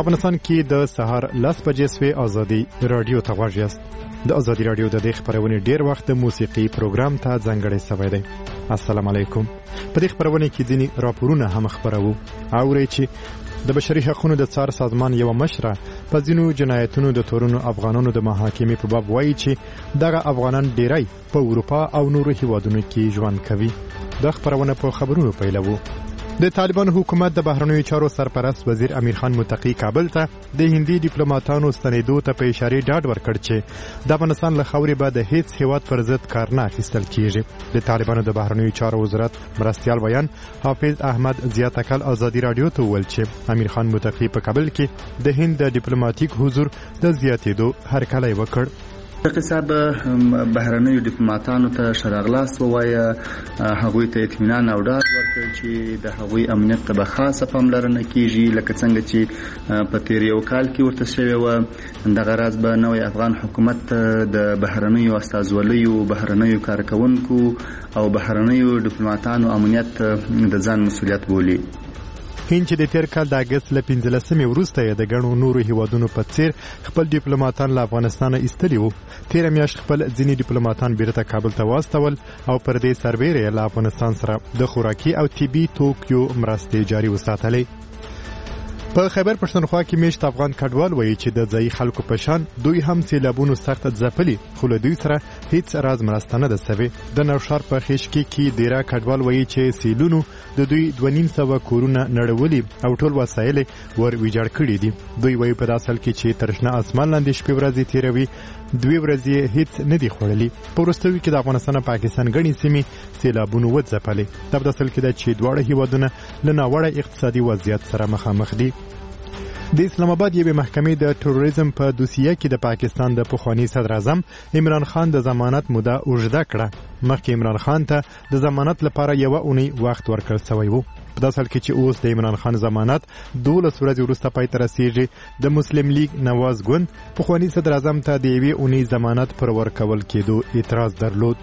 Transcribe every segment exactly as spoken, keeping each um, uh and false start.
افغانستان کې د سهار لس بجې سوې ازادي رادیو ته غوږ یاست. د ازادي رادیو د دې خبرونې ډیر وخت د موسیقي پروګرام ته ځانګړی شوی دی. السلام علیکم. په دې خبرونه کې ځینې راپورونه هم خبرو اورئ چې د بشري حقوقو د څار سازمان یو مشره په ځینو جنایتونو د تورونو افغانانو د محاکمې په باب وایي چې دغه افغانان ډیری په اروپا او نورو هیوادونو کې ژوند کوي. د خبرونه په خبرونو پیلوو. د طالبان حکومت د بهرنیو چارو سرپرست وزیر امیر خان متقی کابل ته د هندي ډیپلوماټانو ستنېدو ته په اشاره ډاډ ورکړ چې د افغانستان له خاورې به د هیڅ هیواد پر ضد کار نه اخیستل کیږي. د طالبانو د بهرنیو چارو وزارت مرستیال بیان حافظ احمد زیاتکل ازادي رادیو ته وویل چې امیر خان متقی په کابل کې د هند د ډیپلوماټیک حضور د زیاتېدو هرکلی وکړ. دغه صاحب بهرنیو ډیپلوماټانو ته شراغلاس ووایه، هغوی ته اطمینان او ډاډ ورکړ چې د هغوی امنیت ته به خاصه پاملرنه کیږي، لکه څنګه چې په تیر یو کال کې ورته شوې وه. دغه راز به نوی افغان حکومت د بهرنیو استازولیو، بهرنیو کارکونکو او بهرنیو ډیپلوماټانو امنیت د ځان مسؤلیت بولي. هند چې د تیر کال د اگست له پنځلسمې وروسته یې د ګڼو نورو هیوادونو په څیر خپل ډیپلوماټان له افغانستانه ایستلي وو، تیره میاشت خپل ځینې ډیپلوماټان بیرته کابل ته واستول او پر دې سربیره یې له افغانستان سره د خوراکي او طبي توکیو مرستې جاري وساتلې. په خیبر پښتونخوا کې میشت افغان کډوال وایي چې د ځایي خلکو په شان دوی هم سیلابونو سخت ځپلي، خو له دوی سره هیڅ راز مرسته نه ده سوې. د نوشهر په خیشکي کې ډیره کډوال وایي چې سیلونو د دوی دوه نیم سوه کورونه نړولي او ټول وسایل ور ویجاړ کړي دي. دوی وایي په داسې حال کې چې تر شنه اسمان لاندې شپې ورځې تیروي، دوی ورځې هیڅ نه دي خوړلي. په وروستیو کې د افغانستان او پاکستان ګڼې سیمې سیلابونو وځپلې. دا په داسې حال کې ده چې دواړه هیوادونه له ناوړه اقتصادي وضعیت سره مخامخ دي. د اسلام آباد یوې محکمې د تروریزم په دوسیه کې د پاکستان د پخوانی صدر اعظم عمران خان د ضمانت موده اوږده کړه. مخکې عمران خان ته د ضمانت لپاره یوه اونۍ وخت ورکړل شوی و. په داسې حال کې چې اوس د عمران خان ضمانت دولس ورځې وروسته پای ته رسیږي، د مسلم لیگ نواز ګوند پخوانی صدر اعظم ته د یوې اونۍ ضمانت پر ورکول کېدو اعتراض درلود.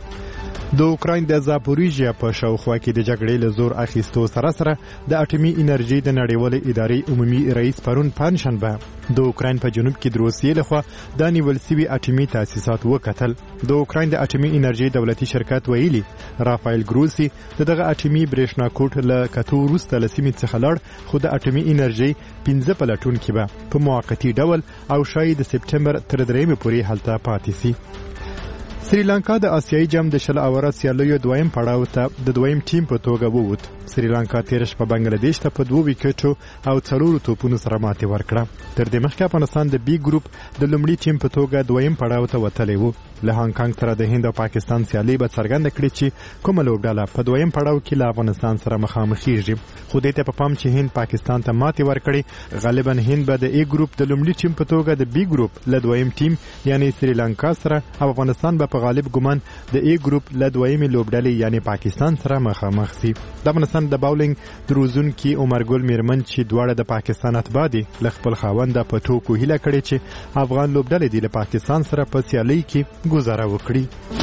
د اوکراین د زاپوریژیا په شاوخوا کې د جګړې له زور اخیستو سره سره د اټومي انرژي د نړیوالې ادارې عمومي رئیس پرون پنجشنبه د اوکراین په جنوب کې د روسیې لخوا د نیول سوي اټومي تاسیسات وکتل. د اوکراین د اټومي انرژي دولتي شرکت ویلي رافایل ګروسی د دغه اټومي برېښنا کوټ له کتو وروسته له سیمې څخه لاړ، خو د اټومي انرژي پنځه پلټونکي به په موقتي ډول او شاید د سپټمبر تر درېیمې پورې هلته پاتې سي. سریلانکا د آسیایي جام د شل اوره سیالیو دویم پړاو ته د دویم ټیم په توګه ووت. سریلانکا تیر شپه بنگلاديش ته په دوه وکټو او څلورو توپونو سره ماتې ورکړه. تر دې مخکې افغانستان د بي ګروپ د لومړي ټیم په توګه دویم پړاو ته وتلی و. له هانګ کانګ سره د هند او پاکستان سیالي به څرګنده کړي چې کومه لوبډله په دویم پړاو کې له افغانستان سره مخامخېږي. خو دې ته په پام چې هند پاکستان ته ماتې ورکړي، غالبا هند به د ای ګروپ د لومړي ټیم په توګه د بي ګروپ له دویم ټیم یعنی سریلانکا سره او افغانستان به په غالب ګمان د ای ګروپ له دویمې لوبډلې یعنی پاکستان سره مخامخ شي. د افغانستان د باولینګ دروزونکي عمر ګل میرمن چې دواړه د پاکستان اتباع دي له خپل خاوند په ټوکو هیله کړې چې افغان لوبډلې د پاکستان سره په سیالۍ کې گزاره وکړي.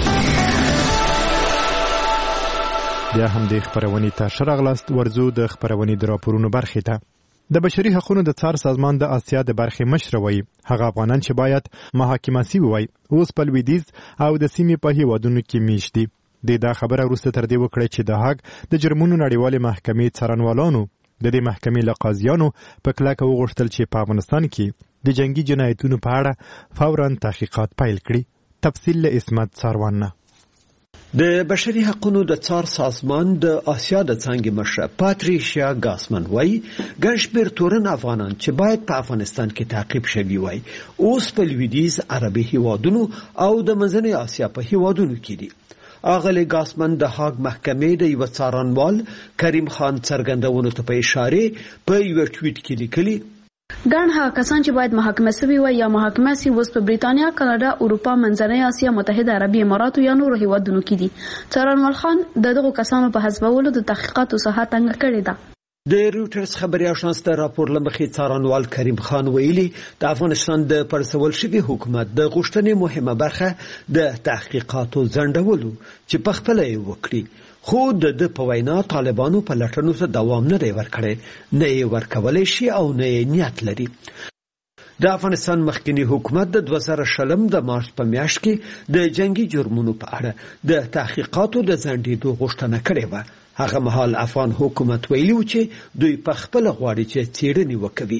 بیا هم د خبرونې ته شراغلاست ورزو د خبرونې د راپورونو برخې ته. د بشري حقوقو د څار سازمان د آسیا د برخې مشر وایي هغه افغانان چې باید محاکمه سي وای اوس په لویدیځ او د سیمې په هیوادونو کې میشت دي. د دا خبره وروسته تر دې وکړه چې د هاګ د جرمونو نړیوالې محکمې څارنوالانو د دې محکمې له قاضیانو په کلکه وغوښتل چې په افغانستان کې د جنگي جنایتونو په اړه فوراً تحقیقات پیل کړي. تفصیل له اسمت ساروان نه. د بشري حقوقو د څار سازمان د آسیا د څانګې مشره پاتریشیا ګاسمن وایي ګڼ شمېر تورن افغانان چې باید په افغانستان کې تعقیب شوي وای اوس په لویدیځ عربي هیوادونو او د منځنۍ آسیا په هیوادونو کې دي. اغلی ګاسمن د هاګ محکمې د یو څارنوال کریم خان څرګندونو ته په اشاره په یو ټویټ کې لیکلي ګڼ هغه کسان چې باید محاکمه شوي وای یا محاکمه سي اوس په بریتانیا، کاناډا، اروپا، منځنۍ اسیا، متحده عربي اماراتو یا نورو هیوادونو کې دي. څارنوال خان د دغو کسانو په حسابولو د تحقیقاتو ساحه تنګه کړې ده. د رویټرز خبري اژانس د راپور لمخې څارنوال کریم خان ویلي د افغانستان د پرسول شوي حکومت د غوښتنې مهمه برخه د تحقیقاتو ځنډولو چې په خپله یې وکړي خو د ده په وینا طالبانو په لټنو ته دوام نه دی ورکړی نه یې ورکولی شي او نه یې نیت لري. د افغانستان مخکنی حکومت د دوه زره شلم د مارچ په میاشت کې د جنگي جرمونو په اړه د تحقیقاتو د ځنډېدو غوښتنه کړې وه. هغه مهال افغان حکومت ویلي و چې دوی په خپله غواړي چې څېړنې وکوي.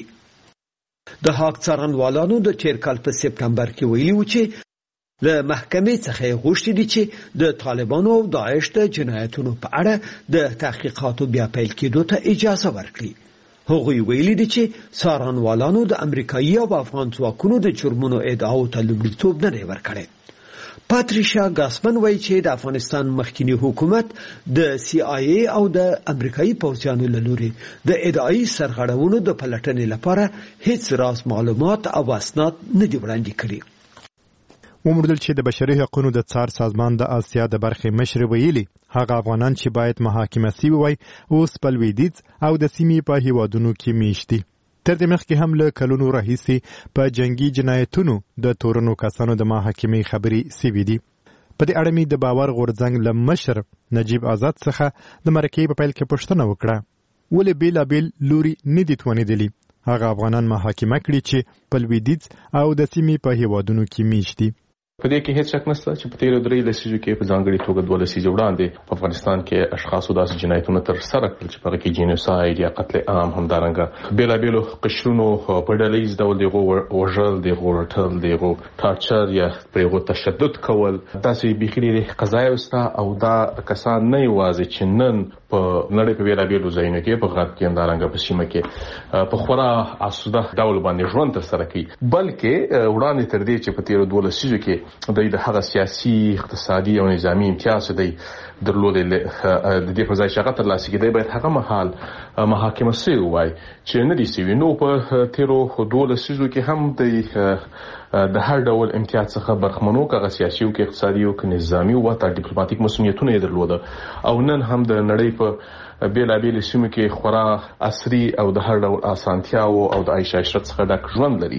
د هاګ څارنوالانو د تېر کال په سپټمبر کې ویلي و چې له محکمې څخه یې غوښتي دي چې د طالبانو او داعش د جنایتونو په اړه د تحقیقاتو بیا پیل کېدو ته اجازه ورکړي. هغوی ویلي دي چې څارنوالانو د امریکایي او افغان ځواکونو د جرمونو ادعاو ته لومړیتوب نه دی ورکړی. پاتریشیا ګاسمن وایي چې د افغانستان مخکنی حکومت د سی آی ای او د امریکایي پوځیانو له لوري د ادعایي سرغړونو د پلټنې لپاره هیڅ راز معلومات او اسناد نه دي وړاندې کړي. وموندل چې د بشري حقوقو د څار سازمان د آسیا د برخې مشر ویلي هغه افغانان چې باید محاکمه شوي وای اوس په لویدیځ او د سیمې په هیوادونو کې میشت دي. تر دې مخکې هم له کلونو راهیسې په جنگي جنایتونو د تورنو کسانو د محاکمې خبرې سوي دي. په دې اړه مې د باور غورځنګ له مشر نجیب آزاد څخه د مرکې په پیل کې پوښتنه وکړه ولې بېلابېل لوري نه دي توانېدلي هغه افغانان محاکمه کړي چې په لویدیځ او د سیمې په هیوادونو کې میشت دي. په دې کې هیڅ شک نشته چې په تیرو درې لسیزو کې په ځانګړي توګه دوه لسیزې وړاندې په افغانستان کې اشخاصو داسې جنایتونه ترسره کړل چې په هغه کې جینوساید یا قتل عام همدارنګه بېلابېلو قشرونو په ډله ییز ډول د هغو وژل د هغو رټل د هغو ټارچر یا پر هغو تشدد کول داسې بیخي ډېرې قضایاوې شته او دا کسان نه یوازې چې نن په نړۍ په بېلابېلو ځایونو کې په غرب کې همدارنګه په سیمه کې په خورا اسوده ډول باندې ژوند ترسره کوي بلکې وړاندې تر دې چې په تیرو دوه لسیزو کې دوی د هغه سیاسي اقتصادي او نظامی امتیاز دی درلودل د دې په ځای چې هغه ترلاسه کېدی باید هغه مهال محاکمه شوی وای چې نه دي شوي. نو په تیرو دوه لسیزو کې هم د د هر ډول امتیاز څخه برخمنو که سیاسي او که اقتصادي او که نظامی او حتی ډیپلوماټیک مسؤلیتونه یې درلوده او نن هم د نړۍ په بېلابېلو سیمو کې خورا عصري او د هر ډول اسانتیاو او د عیش عشرت څخه ډک ژوند لري.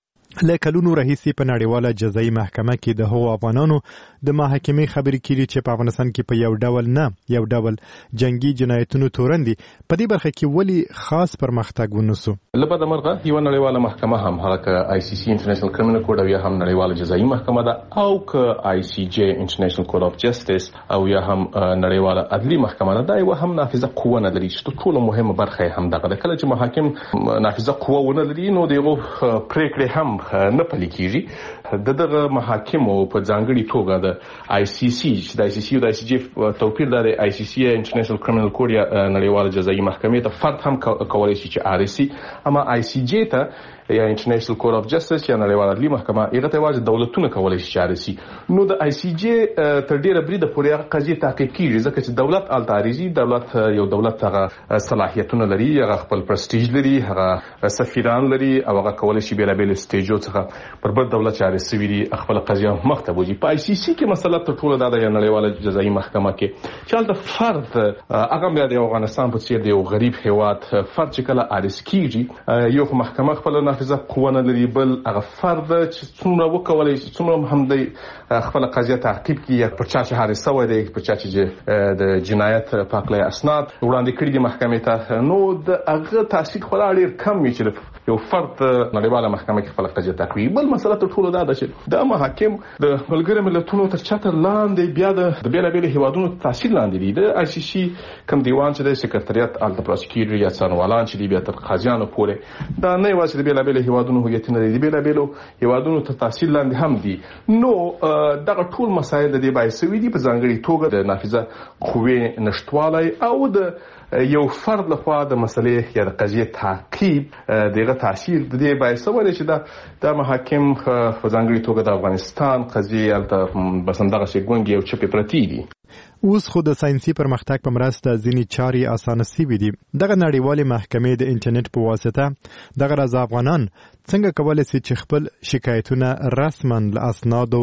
له کلونو راهیسې په نړیواله جزایي محکمه کې د هغو افغانانو د محاکمې خبرې کېږي چې په افغانستان کې په یو ډول نه یو ډول جنگي جنایتونو تورن دي. په دې برخه کې ولې خاص پرمختګ ونسو؟ له بده مرغه یوه نړیواله محکمه هم هغه که آی سی سی انټرنیشنل کریمینل کوډ او یا هم نړیواله جزایي محکمه ده او که آی سی جی انټرنیشنل کوډ اف جسټس او یا هم نړیواله عدلي محکمه ده دا یوه هم نافذه قوه نه لري چې تر ټولو مهمه برخه یې هم دغه ده. کله چې محاکم نافذه قوه ونه لري نو د هغو پرېکړې هم نه پلي کېږي. د دغه محاکمو په ځانګړي توګه د آی سی سی چې د آی سی سی او د آی سی جی توپیر دا دی آی سی سی انټرنیشنل کریمینل کوډ یا نړیواله جزایي محکمې ته فرد هم کولی شي چې آر سي اما آی سی جی ته یا انټرنیشنل کوډ اف جسټس یا نړیواله عدلي محکمه هغه ته یوازې دولتونه کولی شي چې آر سي. نو د آی سی جی تر ډېره بریده پورې هغه قضیې تعقیب کېږي ځکه چې دولت هلته عارضي دولت یو دولت هغه صلاحیتونه لري هغه خپل پرسټیج لري هغه سفیران لري او هغه کولی شي بېلابېلو سټیجو څخه پر بل دولت چې عارض شوي دي خپل قضیه مخ ته بوځي. په آی سی سی کې مسله تر ټولو دا ده یا نړیواله جزایي محکمه کې چې هلته فرد هغه بیا د افغانستان په څېر د یو غریب هېواد فرد چې کله عارض کېږي یو خو محکمه خپله نافظه قوه نه لري بل هغه فرد چې څومره وکولی شي څومره هم دی خپله قضیه تعقیب کړي یا پر چا چې عارض شوی دی پر چا چې د جنایت په هکله اسناد وړاندې کړي دي محکمې ته نو د هغه تاثیر خورا ډېر کم وي چې یو فرد نړیواله محکمه کې خپله قضیه تعقیبوي. بل مسله تر ټولو دا ده چې دا محاکم د ملګرو ملتونو تر چتر لاندې بیا د بېلابېلو هېوادونو تاثیر لاندې دي. د آی سی سی کوم دیوان چې دی سکرټریت هلته پراسیکیوټر یا څارنوالان چې دي بیا تر قاضیانو پورې دا نه یوازې د بېلابېلو هېوادونو هویتونه دي د بېلابېلو هېوادونو تر تاثیر لاندې هم دي. نو دغه ټول مسایل د دې باعث شوي دي په ځانګړي توګه د نافظه قوې نشتوالی او د یو فرد لخوا د مسلې یا د قضیې تعقیب دغه تاثیر د دې باعث شوی دی چې دا د محاکم په ځانګړي توګه د افغانستان قضیې هلته بس همدغسې ګونګې او چپې پرتې دي. اوس خو د ساينسي پرمختګ په مرسته ځینې چارې اسانه شوي دي. دغه نړیوالې محکمې د انټرنیټ په واسطه دغه راز افغانان څنګه کولی شي چې خپل شکایتونه رسما له اسنادو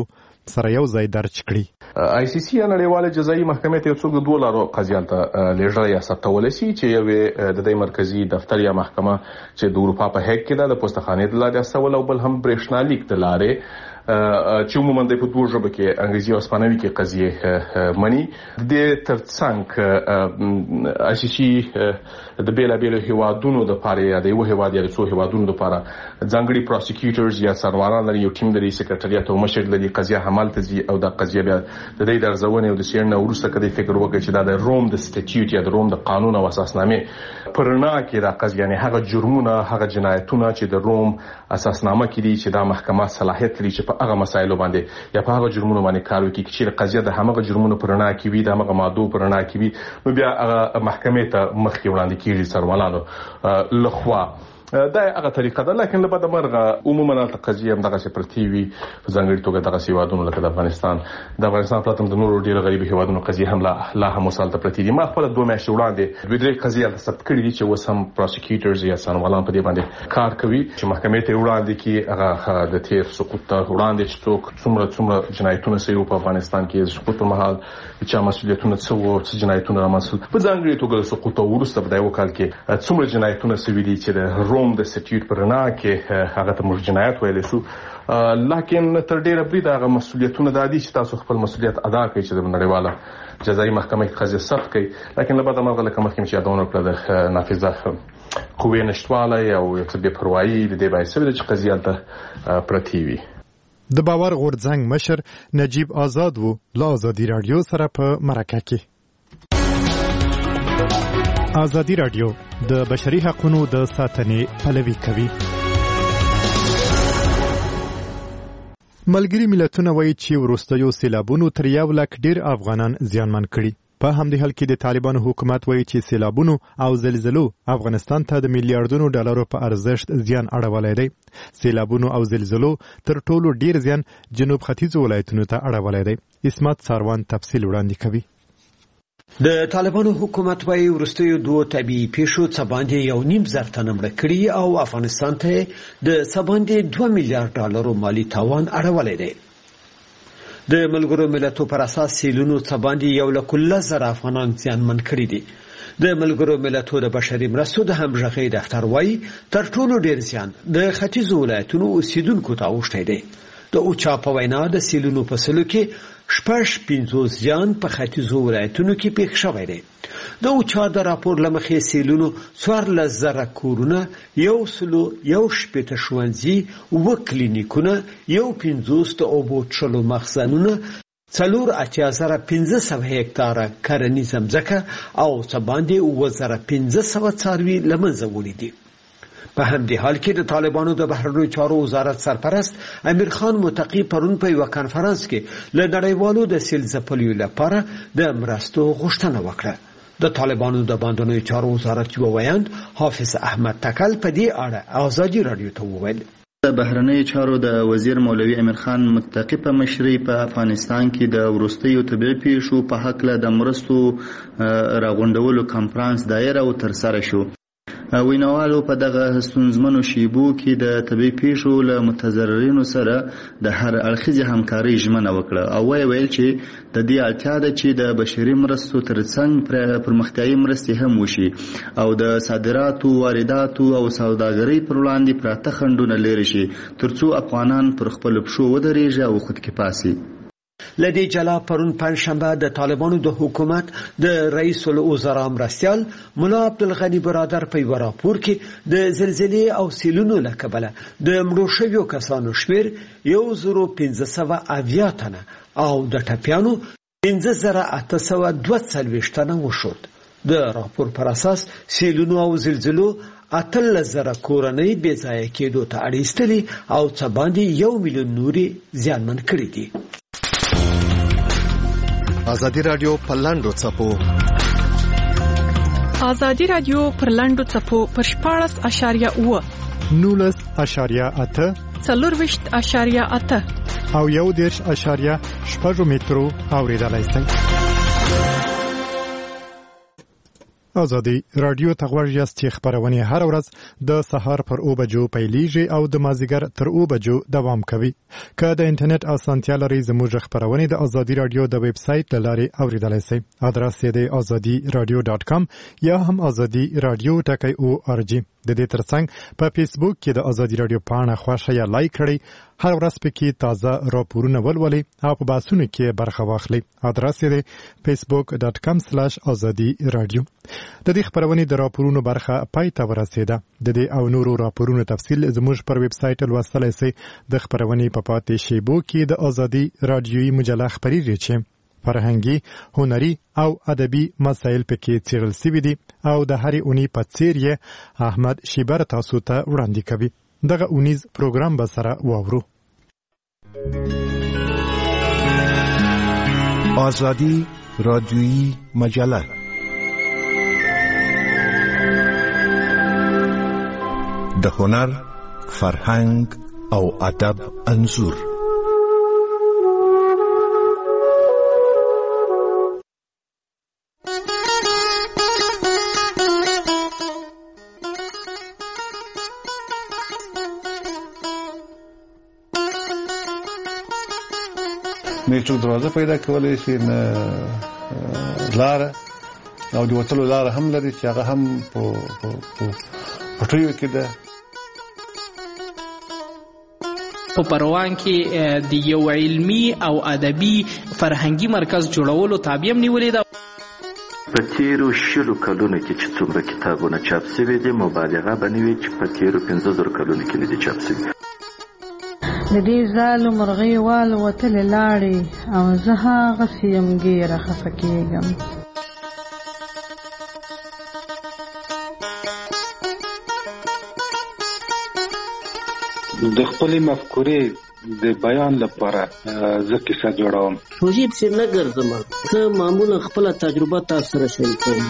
سره یو ځای درج کړي. آی سی سی نړیواله جزایي محکمې ته څو دوه لارو قضیان ته لېږل یا ثبتول شي چې یو د دې مرکزی دفتر یا محکمه چې د اروپا په هک کې د پوسټخانې د لارې استول او بل هم برېښنالیک د لارې چې عموما د په دوه ژبه کې انګریزي او اسپانوي کې قضیه مني. د ترڅنګ آی سی سی د بیلابېلو هیوادونو د پاره یا د یو هیواد یا د څو هیوادونو د پاره ځانګړي پروسیکیوټرز یا سرواران لري، یو ټیم لري، سکرټریات او مشر لري، قضیه حمل ته ځي او د قضیه بیا د دې درځونې او د سیرنه ورسته کدي فکر وکړي چې دا د روم د سټیټیوټ یا د روم د قانون او اساسنامې پرنا کې دا قضیه نه هغه جرمونه هغه جنایتونه چې د روم اساسنامه کې دي چې دا محکمه صلاحیت لري چې په هغه مسایلو باندې یا په هغه جرمونو باندې کار وکړي چې قضیه د هغه جرمونو پرنا کې وي، د هغه ماده پرنا کې وي، نو بیا هغه محکمې ته مخ کې وړاندې کیږي سروالانو لخوا. دا هغه طریقه ده، لکه له بده مرغه عموما د قضیه هم دغه پرتی وي په ځانګړي توګه دغه هیوادونو لکه د افغانستان د افغانستان پرته د نورو ډیرو غریب هیوادونو قضیه هم لا هم وسالته پرتی دي. ما خپل دوه میاشتې وړاندې دوه درې قضیه ثبت کړې دي چې اوس هم پروسیکیوټرز یا سروالان په دې باندې کار کوي چې محکمې ته وړاندې کی هغه د تیر سقوط ته وړاندې چې څوک څومره څومره جنایتونه سوي په افغانستان کې سقوط په مهال چې مسؤلیتونه څه وو، څه جنایتونه رامنځته په ځانګړي توګه سقوط وروسته په دغه کال کې څومره جنایتونه سوي دي چې د روم د سټیټیوټ پرنا کې هغه ته موږ جنایت ویل شو. لکن تر ډیره بریده هغه مسؤلیتونه د دې چې تاسو خپل مسؤلیت ادا کړئ چې د نړیواله جزایي محکمې قضیه ثبت کړئ، لکن له بده مرغه لکه مخکې چې یادونه کړل د نافذه قوې نشټوالی او یو څه بې پروایي د دې باعث شوې چې قضیه ته پرتی وي. د باور غورځنګ مشر نجیب آزاد وو له ازادي رادیو سره په مرکه کې. ازادي رادیو د بشري حقوقو د ساتنې پلوي کوي. ملګري ملتونه وایي چې وروستیو سیلابونو تر یو لک ډیر افغانان زیانمن کړي. په همدې حال کې د طالبانو حکومت وایي چې سیلابونو او زلزلو افغانستان ته د میلیارډونو ډالرو په ارزښت زیان اړولی دی. سیلابونو او زلزلو تر ټولو ډیر زیان جنوب ختیځو ولایتونو ته اړولی دی. اسمت ساروان تفصیل وړاندې کوي. د طالبانو حکومت وايي وروستیو دوه طبيعي پیښو څخه باندې یو نیم زر تنه مړه کړي او افغانستان ته د څه باندې دوه میلیارډ ډالرو مالی تاوان اړولی دی. د ملګرو ملتونو پر اساس سیلونو څخه باندې یو لک لزر افغانان زیانمن کړي دي. د ملګرو ملتونو د بشري مرستو د همغږۍ دفتر وايي تر ټولو ډیر زیان د ختیځو ولایتونو اوسیدونکو ته اوښتی دی. د اوچا په وینا د سیلونو په سلو کې شپږ پنځوس زیان په ختیځو ولایتونو کې پیښ شوی دی. د اوچا د راپور له مخې سیلونو څوارلس زره کورونه، یو سلو یو شپېته ښوونځي، اووه کلینیکونه، یو پنځوس د اوبو څښلو مخزنونه، څلور اتیا زره پنځه سوه هکتاره کرنیزه مځکه او څه باندې اووه زره پنځه سوه څاروي له منځه وړي دي. په همدې حال کې د طالبانو د بهرنیو چارو وزارت سرپرست امیر خان متقی پرون په یو کانفرنس کې له نړیوالو د سیل ځپلیو لپاره د مرستو غوښتنه وکړه. د طالبانو د باندنیو چارو وزارت یو ویاند حافظ احمد تکل په دې اړه ازادي رادیو ته وویل. د بهرنیو چارو د وزیر مولوي امیر خان متقی په مشرۍ په افغانستان کې د وروستیو طبيعي پیښو په حق له د مرستو راغونډولو کانفرنس دایر او ترسره شو. ویناوالو په دغه ستونزمنو شیبو کې د طبيعي پیښو له متضررینو سره د هر اړخیزې همکارۍ ژمنه وکړه او ویل چې د دې اړتیا ده چې د بشري مرستو ترڅنګ پرمختیایي مرستې هم وشي او د صادراتو، وارداتو او سوداګرۍ پر وړاندې پراته خنډونه لرې شي ترڅو افغانان پر خپل پښو ودرېږي او خودکفا شي. لدی جلا پرون پنځشنبه د طالبانو د حکومت د رئیس الوزرا مرستیال مولا عبدالغنی برادر په یو راپور کې د زلزلې او سیلونو له کبله د مړو شویو کسانو شمیر یو زرو پنځه سوه اویا تنه او د ټپیانو پنځه زره اته سوه دوه څلوېښت تنه وشود. د راپور پر اساس سیلونو او زلزلو اتلس زره کورنۍ بې ځایه کېدو ته اړ ایستلي او څه باندې یو میلیون نورې زیانمن کړي دي. ازادي رادیو پر لاندو څپو ازادي رادیو پر لاندو څپو پر شپاړس اشاریه اوه نولس اشاریه اته څلورویشت اشاریه اته او یو دېرش اشاریه شپږ مترو اوریدلای شئ. ازادي رادیو ته غوږ یاست چې خبرونه هر ورځ د سهار پر او بجو پیلیږي او د مازیګر تر او بجو دوام کوي. که د انټرنیټ اسانتیا لري زموږ خبرونه د ازادي رادیو د ویب سټ لارې اوریدلای شئ. ادرس یې د ازادي رادیو ډاټ کام یا هم ازادي رادیو ټکی او ار جی. د دې ترڅنګ په فیسبوک کې د ازادي رادیو پاڼه خوښه یا لایک کړئ. هر ورځ پکې تازه راپورونه ولولئ او په بحثونو کې برخه واخلئ. ادرس یې facebook dot com slash azadi radio. د دې خبرونې د راپورونو برخه پای ته ورسېده. د دې او نورو راپورونو تفصیل زموږ پر ویب سټ لوستلای شئ. د خبرونې په پاتې شیبو کې د ازادي رادیوي مجله خبريږي چې فرهنګي، هنري او ادبي مسایل پکې څیړل شوي دي او د هرې اونۍ په څیر یې احمد شیبر تاسو ته وړاندې کوي. دغه اونیز پروګرام به سره واورو. آزادی رادیویی مجله د هنر، فرهنګ او ادب انځور. میټرو دروازه پیدا کولای شي نه لار او د وټلو لار هم لري چې هغه هم په په پټیو کې ده. په پروان کې د یو علمي او ادبي فرهنګي مرکز جوړولو تابع نیولې ده. په تیرو شلو کلونو کې چې څومره کتابونه چاپ شوي دي مبالغه بنوي چې په تیرو پنځه زره کلونو کې نه دي چاپ شوي. د دې زالو مرغۍ والوتلې لاړې او زه هغسې یم ګیره خفه کېږم. د خپلې مفکورې د بیان لپاره زه کیسه جوړوم. روژې پسې نه ګرځم، زه معمولا خپله تجربه تاسو سره شریکوم.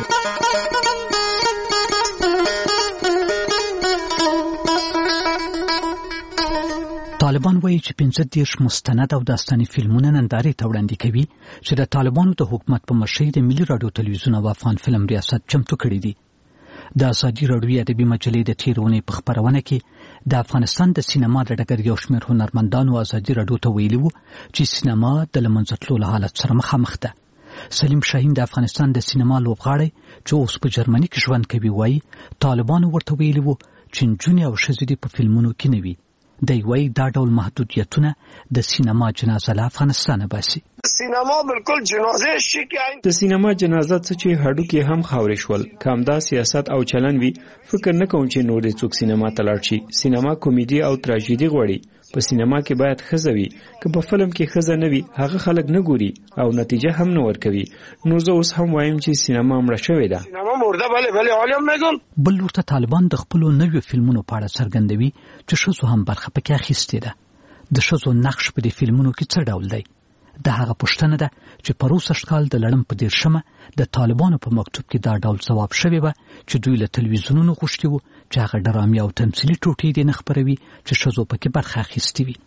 طالبان وایي چې پنځه دېرش مستند او داستاني فلمونه نندارې ته وړاندې کوي چې د طالبانو د حکومت په مشرۍ د ملي راډیو تلویزیون او افغان فلم ریاست چمتو کړي دي. د ازادي راډیوي ادبي مجلې د تېرې اونۍ په خپرونه کې د افغانستان د سینما د ډګر یو شمېر هنرمندانو ازادي راډیو ته ویلي وو چې سینما د له منځه تلو له حالت سره مخامخ ده. سلیم شاهین د افغانستان د سینما لوبغاړی چې اوس په جرمني کې ژوند کوي وایي طالبانو ورته ویلي وو چې نجونې او ښځې دې په فلمونو کې نه وي. دی وایي دا ډول محدودیتونه د سینما جنازه له افغانستانه باسي. سینما بالکل جنازه شي کې د سینما جنازه څه چې هډوکي هم خاورې شول. کامدا سیاست او چلن وی فکر نه کوم چې نور څوک سینما ته لاړ شي. سینما کمیډي او تراژیدي غوړي. په سینما کې باید ښځه وي. که په فلم کې ښځه نه وي هغه خلک نه ګوري او نتیجه هم نه ورکوي. نو زه اوس هم وایم چې سینما مړه شوې ده. سینما مرده بله بله عالم میگم. بل ورته طالبان د خپلو نویو فلمونو په اړه څرګندوي چې ښځو هم برخه پکې اخیستې ده. د ښځو نقش په دې فلمونو کې څه ډول دی؟ د هغه پوښتنه ده چې په روسش کال د لړم په دېرشمه د طالبانو په مکتوب کې دا ډول ځواب شوی و چې دوی له تلویزیونونو غوښتي وو چې هغه ډرامې او تمثیلي ټوټې دې نه خپروي چې ښځو پکې برخه اخیستې وي.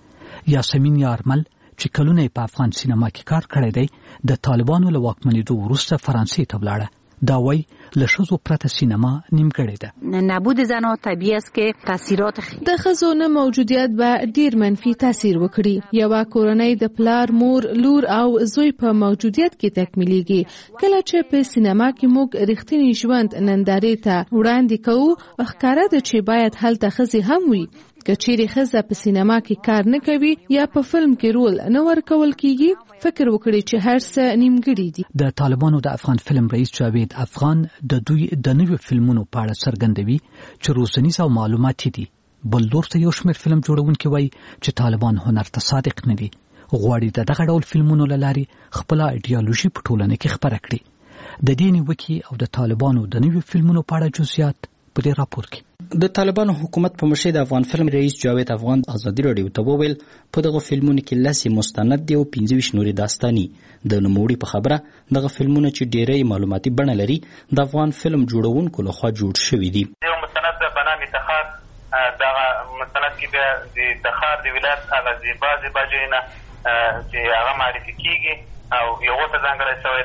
یاسمین یارمل چې کلونه په افغان سینما کې کار کړی دی د طالبانو له واکمنېدو وروسته فرانسې ته ولاړه. دا وایي له ښځو پرته سینما نیمګړې ده. نبود زنها طبیعي است که تاثیرات د ښځو نه موجودیت به ډیر منفي تاثیر وکړي. یوه کورنۍ د پلار، مور، لور او زوی په موجودیت کې تکمیلېږي. کله چې په سینما کې موږ رښتینی ژوند نندارې ته وړاندې کوو ښکاره ده چې باید هلته ښځې هم وي. که چیرې ښځه په سینما کې کار نه کوي یا په فلم کې رول نه ورکول کیږي فکر وکړي چې هر څه نیمګړي دي. د طالبانو د افغان فلم رئیس جاوید افغان د دوی د نویو فلمونو په اړه څرګندوي چې روزنیز او معلوماتي دي. بل لور ته یو شمېر فلم جوړونکي وایي چې طالبان هنر ته صادق نه دي. غواړي د دغه ډول فلمونو له لارې خپله ایډیالوژي په ټولنه کې خپره کړي. د دې نیوکې او د طالبانو د نویو فلمونو په اړه جزئیات په دې راپور کې. د طالبانو حکومت په مشرۍ د افغان فلم رئیس جاوید افغان ازادي راډیو ته وویل په دغه فلمونو کې لس مستند دي او پنځه ویشت نورې داستاني. د نوموړي په خبره دغه فلمونه چې ډېری معلوماتي بڼه لري د افغان فلم جوړونکو لخوا جوړ شوي دي. یو مستند په نامه تخار، دغه مستند کې د تخار د ولایت هغه زیبا زیبا ځایونه چې هغه معرفي کیږي او یو ته ځانګړی شوی ده.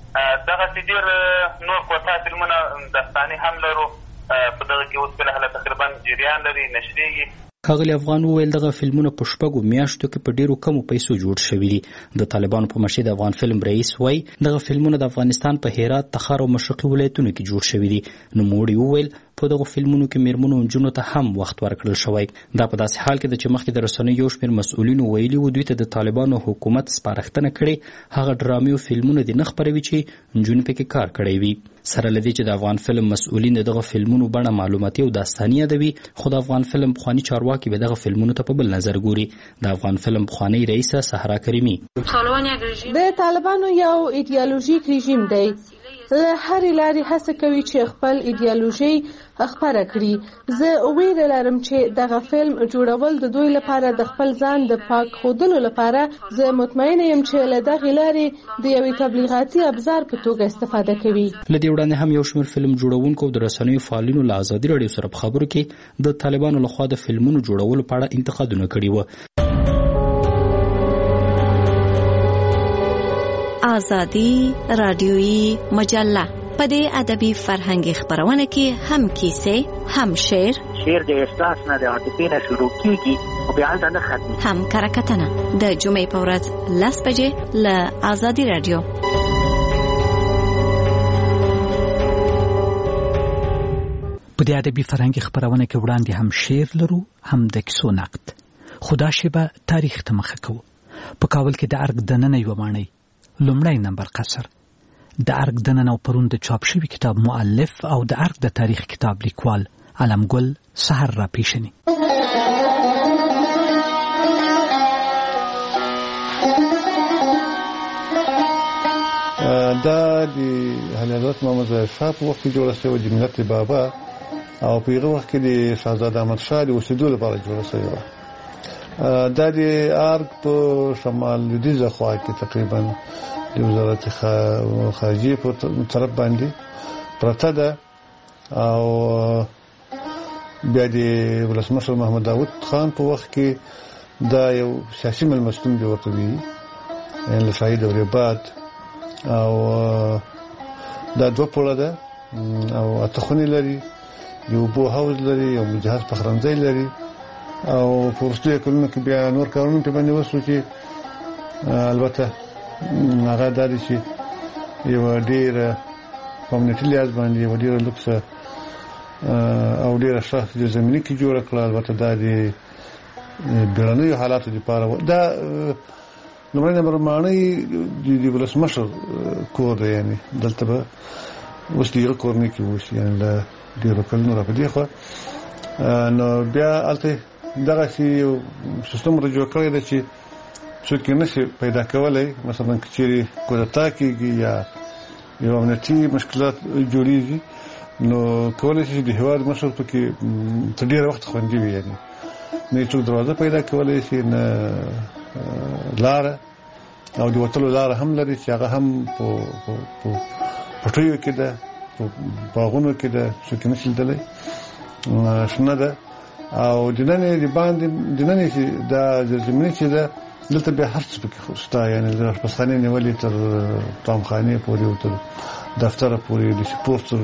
دغسې ډېر نور کوتا فلمونه داستاني هم لرو په دغه کې اوس فلحاله تقریبا جریان لري نشریږي. ښاغلي افغان وویل دغه فلمونه په شپږو میاشتو کې په ډیرو کمو پیسو جوړ شوي دي. د طالبانو په مشرۍ د افغان فلم رئیس وایي دغه فلمونه د افغانستان په هرات، تخار او مشرقي ولایتونو کې جوړ شوي دي. نوموړي وویل په دغه فلمونو کې میرمنو او نجونو ته هم وخت ورکړل شوی. دا په داسې حال کې ده چې مخکې د رسنیو یو شمېر مسؤلینو ویلي وو دوی ته د طالبانو حکومت سپارښتنه کړې هغه ډرامې او فلمونه دې نه خپروي چې نجونې پکې کار کړی وي. سره له دې چې د افغان فلم مسؤلین دغه فلمونو بڼه معلوماتي او داستاني یادوي، خو د افغان فلم پخواني چارواکي به دغه فلمونو ته په بل نظر ګوري. د افغان فلم پخواني رئیسه صحرا کریمي د طالبانو یو ایډیالوژیک رژیم دی، له هرې لارې هڅه کوي چې خپل ایډیالوژي خپره کړي. زه ویره لرم چې دغه فلم جوړول د دوی لپاره د خپل ځان د پاک ښودلو لپاره. زه مطمئنه یم چې له دغې لارې د یوې تبلیغاتي ابزار په توګه استفاده کوي. له دې وړاندې هم یو شمېر فلم جوړونکو او د رسنیو فعالینو له ازادي راډیو سره په خبرو کې د طالبانو لخوا د فلمونو جوړولو په اړه انتقادونه کړي وو. آزادی رادیویی مجله په دې ادبي فرهنګي خبرونه کې هم کیسې، هم شعر. شعر د احساس نه د عاطفې نه شروع کیږي او بیا هلته نه ختمي. هم کرکټنه د جمعې په ورځ لس بجې له آزادي رادیو. په دې ادبي فرهنګي خبرونه کې وړاندې هم شعر لرو، هم د کیسو نقد. خدا شیبه تاریخ ته مخه کوو. په کابل کې د ارګ دننه یوه ماڼۍ لومړی نمبر قصر، د ارګ دننه او پرون د چاپ شوي کتاب مؤلف او د ارګ د تاریخ کتاب لیکوال علمګل سحر را پیشني. دا د حضرت محمد رضا شاه په وخت کې جوړه شوې د ملت بابا او په هغه وخت کې د شهزاده احمد شاه د اوسېدو لپاره جوړه شوې وه. دا د ارګ په شمال لویدیځه خوا کې تقریبا د وزارت خارجه په طرف باندې پرته ده او بیا د ولسمشر محمد داود خان په وخت کې دا یو سیاسي ملمستون دی ورته وی یعنی له شاهي دورې بعد او دا دوه پوړه ده او اته خونې لري، یو بو هاوس لري، یو مجهز پخلنځی لري او په وروستیو کلونو کې بیا نور کارونه په باندې وشو چې البته هغه دا دي چې یو ډېره کمیونټي لیاز باندې یو ډېره لوکسه او ډېره ښه د زمیني کې جوړه کړه. البته دا د بیړنیو حالاتو لپاره دا لومړی نمبر ماڼۍ د ولسمشر کور دی، یعنې دلته به اوس د هغه کور نه کې اوس یعنې له ډېرو کلونو را په دې خوا نو بیا هلته دغسې یو سیستم را جوړ کړی دی چې څوک یې نشي پیدا کولی. مثلا که چیرې کودتا کېږي یا یو امنیتي مشکلات جوړېږي نو کولی شي د هېواد مشر پکې تر ډېره وخت خوندي وي، یعنې نه یې څوک دروازه پیدا کولی شي نه لاره او د وتلو لاره هم لري چې هغه هم په پټیو کې ده، په باغونو کې ده، څوک یې نشي لیدلی، شنه ده او د ننې د باندې د ننې چې دا زمیني چې ده دلته بیا هر څه پکې شته، یعنې د اشپزخانې نیولې تر طعامخانې پورې او تر دفتره پورې د سپورټ تر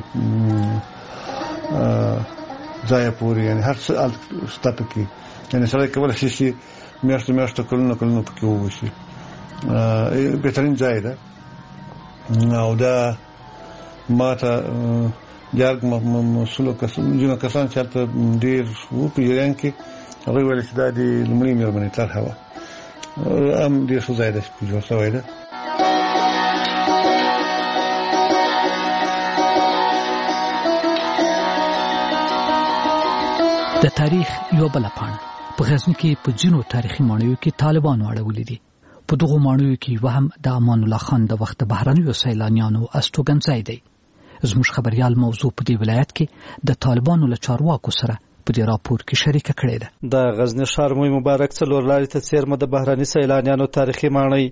ځایه پورې، یعنې هر څه شته پکې. یعنې سړی کولی شي چې میاشتو میاشتو کلونه کلونه پکې ووسي. بهترین ځای ده او دا ما ته د ارګ مسؤلو ځینو کسان چې هلته ډېر وو په جریان کې هغوی ویل چې دا د لومړۍ مېرمنې طرحه وه، هم ډېر ښه ځای ده چې جوړ شوی ده. د تاریخ یو بله پاڼه په غزني کې په ځینو تاریخي ماڼیو کې طالبانو اړولې دي. په دغو ماڼیو کې یوه هم د امان الله خان د وخت بهرنیو سیلانیانو استوګنځای دی. زموږ خبریال موضوع په دې ولایت کې د طالبانو له چارواکو سره په دې راپور کې شریکه کړې ده. د غزني ښار موی مبارک څلور لارې ته څیرمه د بهرني سیلانیانو تاریخي ماڼۍ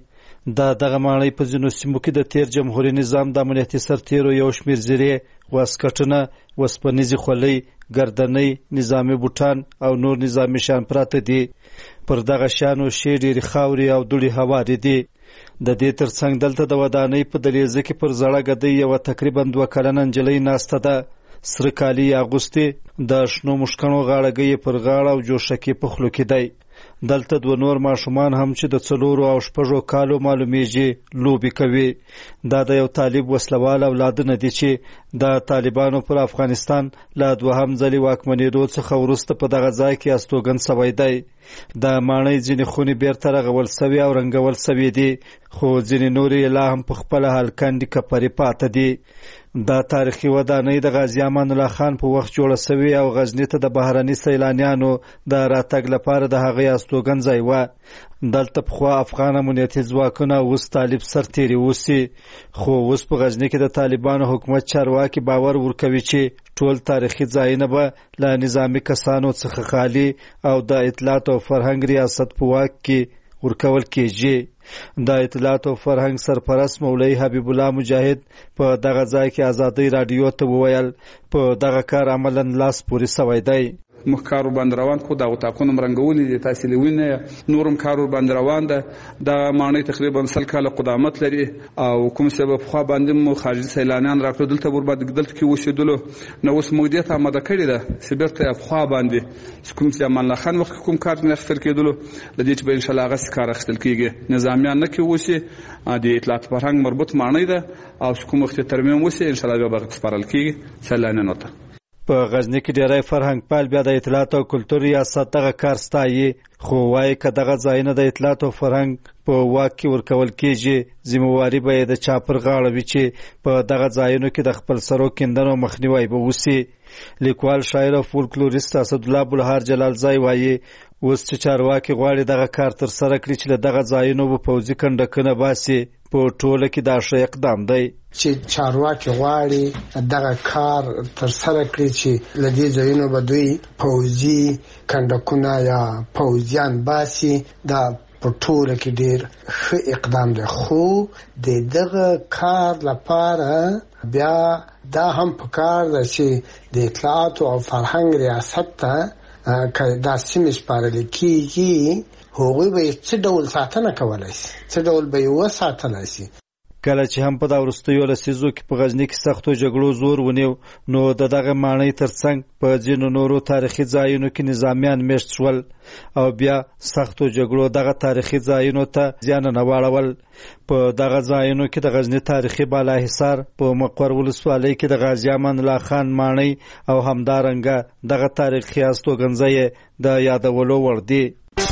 د دغه ماڼۍ په ځینو سیمو کې د تیر جمهوریت نظام د امنیتي سرتیرو یو شمېر زیرې، واسکټونه، وسپنیزې خولۍ، ګردنۍ، نظامي بوټان او نور نظامي شیان پراته دي. پر دغه شیانو شی ډېرې خاورې او دوړې هوارې دي. د دې ترڅنګ دلته د ودانۍ په دهلیزه کې پر زړه ګدۍ یوه تقریبا دوه کلنه نجلۍ ناسته ده. سره کالي یې اغوستې، د شنو مشکڼو غاړګۍ یې پر غاړه او جوشکې په خولو کې دی. دلته دوه نور ماشومان هم چې د څلورو او شپږو کالو معلومیږي لوبې کوي. دا د یو طالب وسلوال اولادونه دي چې د طالبانو پر افغانستان له دوهم ځلې واکمنېدو څخه وروسته په دغه ځای کې استوګن سوی دی. د ماڼۍ ځینې خونې بیرته رغول سوي او رنګول سوي دي، خو ځینې نورې لا هم په خپله هلکندې کپرې پاته دي. دا تاریخي ودانۍ د غازي امان الله خان په وخت جوړه سوي او غزني ته د بهرني سیلانیانو د راتګ لپاره د هغې استوګن ځای وه. دلته پخوا افغان امنیتي ځواکونه اوس طالب سرتیري اوسي، خو اوس په غزني کې د طالبانو حکومت چارواکي باور ورکوي چې ټول تاریخي ځایونه به له نظامي کسانو څخه خالي او د اطلاعات او فرهنګ ریاست په واک کې ورکول کېږي. د اطلاعات او فرهنګ سرپرست مولوي حبیب الله مجاهد په دغه ځای کې ازادۍ راډیو ته وویل په دغه کار عملاً لاس پورې سوی دی. مخ کارو باندې روان خو د اتاقونو مرنګولې دي، تاسې لوینه نورم کارو باندې روان ده. د ماڼۍ تقریبا سل کاله قدامت لري او کوم سبب خو باندې مو خارجي سیلانیان راکړو دلته ورباندې دلته کې اوسېدلو. نو اوس موږ دې ته آماده کړې ده چې بیرته خو باندې کوم چې امان الله خان وخت کوم کار نه اخیستل کېدلو د دې چې به ان شاء الله هغه کار اخیستل کېږي. نظامیان نه کې اوسي د اطلاعات فرهنګ مربوط ماڼۍ ده او کوم وخت ترمیم وسي ان شاء الله به سپارل کېږي سیلانیانو ته. په غزني کې ډېری فرهنګ پال بیا د اطلاعات او کلتور ریاست دغه کار ستایي، خو وایي که دغه ځایونه د اطلاعات او فرهنګ په واک کې ورکول کېږي ذمهواري به یې د چا پر غاړه وي چې په دغه ځایونو کې د خپلسرو کیندنو مخنیوی به وسي. لیکوال، شاعر او فولکلوریست اسدالله بلهار جلالزای وایي اوس چې چارواکي غواړي دغه کار ترسره کړي چې له دغه ځایونو به پوځي کنډکونه باسي، په ټوله کې دا ښه اقدام دی. چې چارواکي غواړي دغه کار ترسره کړي چې له دې ځایونو به دوی پوځي کنډکونه یا پوځیان باسي، دا په ټوله کې ډېر ښه اقدام دی. خو د دغه کار لپاره بیا دا هم پکار ده چې د اطلاعاتو او فرهنګ ریاست ته که دا سیمې سپارل کېږي هغوی به یې څه ډول ساتنه کولی شي، څه ډول به یې وساتلی شي. کله چې هم په دا وروستیو لسیزو کې په غزني کې سختو جګړو زور ونیو، نو د دغه ماڼۍ ترڅنګ په ځینو نورو تاریخي ځایونو کې نظامیان میشت شول او بیا سختو جګړو دغه تاریخي ځایونو ته زیانونه واړول. په دغه ځایونو کې د غزني تاریخي بالاحصار په مقر ولسوالۍ کې د غازي امان الله خان ماڼۍ او همدارنګه دغه تاریخي استوګنځای د یادولو وړ دي.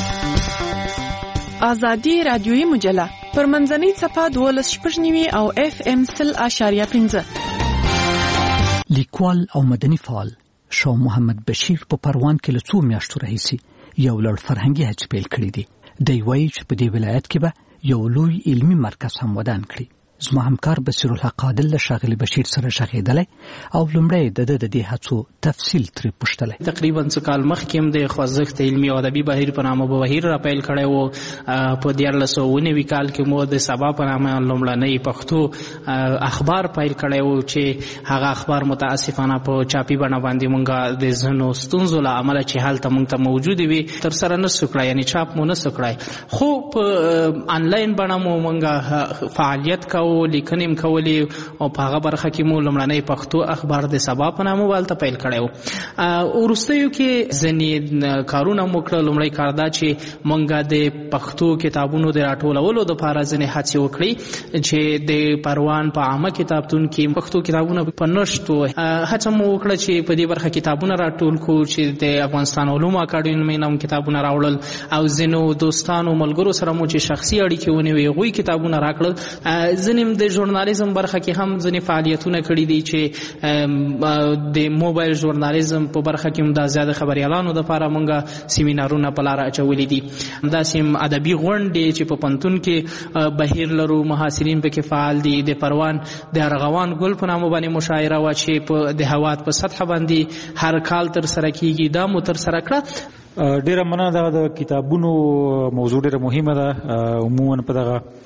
ازادي رادیوي مجله پر منځنۍ صفحه دولس شپږ نوي او اف ام سل اشاریه پنځه. لیکوال او مدني فعال شاه محمد بشیر په پروان کې له څو میاشتو راهیسې یو لړ فرهنګي هڅې پیل کړې دي. دی وایي چې په دې ولایت کې به یو لوی علمي مرکز هم ودان کړي. زما همکار بصیر الحق عادل له ښاغلي بشیر سره غږېدلی او لومړی د ده د دې هڅو تفصیل ترې پوښتلی. تقریبا څه کال مخکې هم د خوځښت علمي او ادبي بهیر په نامه بهیر را پیل کړی و. په دیارلس سوه اوه نوي کال کې مو د سبا په نامه لومړنی پښتو اخبار پیل کړی و چې هغه اخبار متاسفانه په چاپي بڼه باندې مونږ د ځینو ستونزو له امله چې هلته مونږ ته موجودې وي ترسره نه سو کړی، یعنې چاپ مو نه سو کړی. خو په آنلاین بڼه مو مونږ فعالیت کوو، لیکنې م کولې او په هغه برخه کې مو لومړنی پښتو اخبار د سبا په نامه والته پیل کړی و. وروستیو کې ځینې کارونه مو کړل. لومړی کار دا چې مونږ د پښتو کتابونو د راټولولو دپاره ځینې هڅې وکړې چې د پروان په عامه کتابتون کې پښتو کتابونه په نشتو. هڅه مو وکړه چې په دې برخه کتابونه راټول کړو چې د افغانستان علومو اکاډمۍ نه هم کتابونه راوړل او ځینو دوستانو ملګرو سره مو چې شخصي اړیکې ونیوې هغوی کتابونه راکړل. ځینې د ژورنالیزم برخه کې هم ځینې فعالیتونه کړي دي چې د موبایل ژورنالیزم په برخه کې هم دا زیاده خبریالانو دپاره مونږ سیمینارونه په لاره اچولي دي. همداسې هم ادبي غونډې چې په پوهنتون کې بهیر لرو، محاصرین پکې فعال دي. د پروان د ارغوان ګل په نامه باندې مشاعره وه چې په د هوات په سطحه باندې هر کال ترسره کېږي، دا مو ترسره کړه. ډېره مننه. دغه د کتابونو موضوع ډېره مهمه ده. عموما په دغه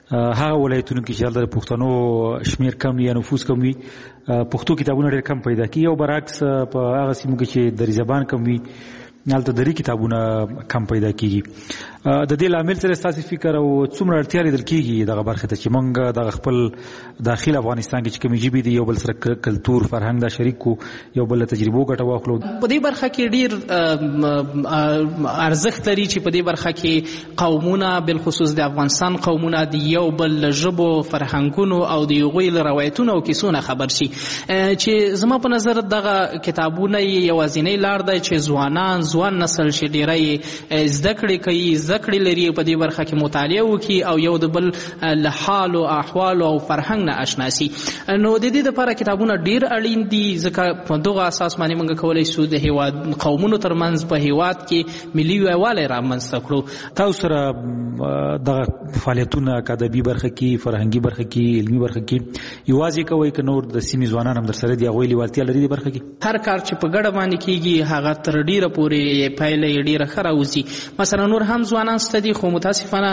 هغه ولایتونو کې چې د پښتنو شمیر کم یا نفوس کم وي پښتو کتابونه ډېر کم پیدا کیږي او برعکس په هغه سیمو کې چې دری زبان کم وي هلته دري کتابونه کم پیدا کیږي. د دې لامل سره ستاسو فکر او څومره اړتیا لیدل کیږي دغه برخه ته چې موږ د خپل داخل افغانستان کې چې کومې ژبې دي یو بل سره کلتور فرهنګ دا شریک کو یو بل تجربو ګټه واخلو. په دې برخه کې ډیر ارزښت لري چې په دې برخه کې قومونه بالخصوص د افغانستان قومونه د یو بل ژبو فرهنګونو او د هغوی له روایتونو او کیسونو خبر شي چې زما په نظر دغه کتابونه یوازینۍ لار ده چې ځوانان ځوان نسل چې ډیری زده کړې کوي زده کړې لري په دې برخه کې مطالعه وکړي او یو د بل له حال او احوال او فرهنګ نه اشنا شي. نو د دې لپاره کتابونه ډیر اړین دي ځکه په دغه اساس باندې موږ کولی شو د هیواد قومونو ترمنځ په هیواد کې ملي یووالی رامنځته کړو. تاسو سره دغه فعالیتونه که ادبي برخه کې فرهنګي برخه کې علمي برخه کې یوازې کوئ که نور د سیمې ځوانان هم در سره دي هغوی لیوالتیا لري دې برخه کې؟ هر کار چې په ګډه باندې کېږي هغه تر ډیره پورې پایله یې ډیره ښه راوځي. مثلا نور هم ځوانان شته دي خو متاسفانه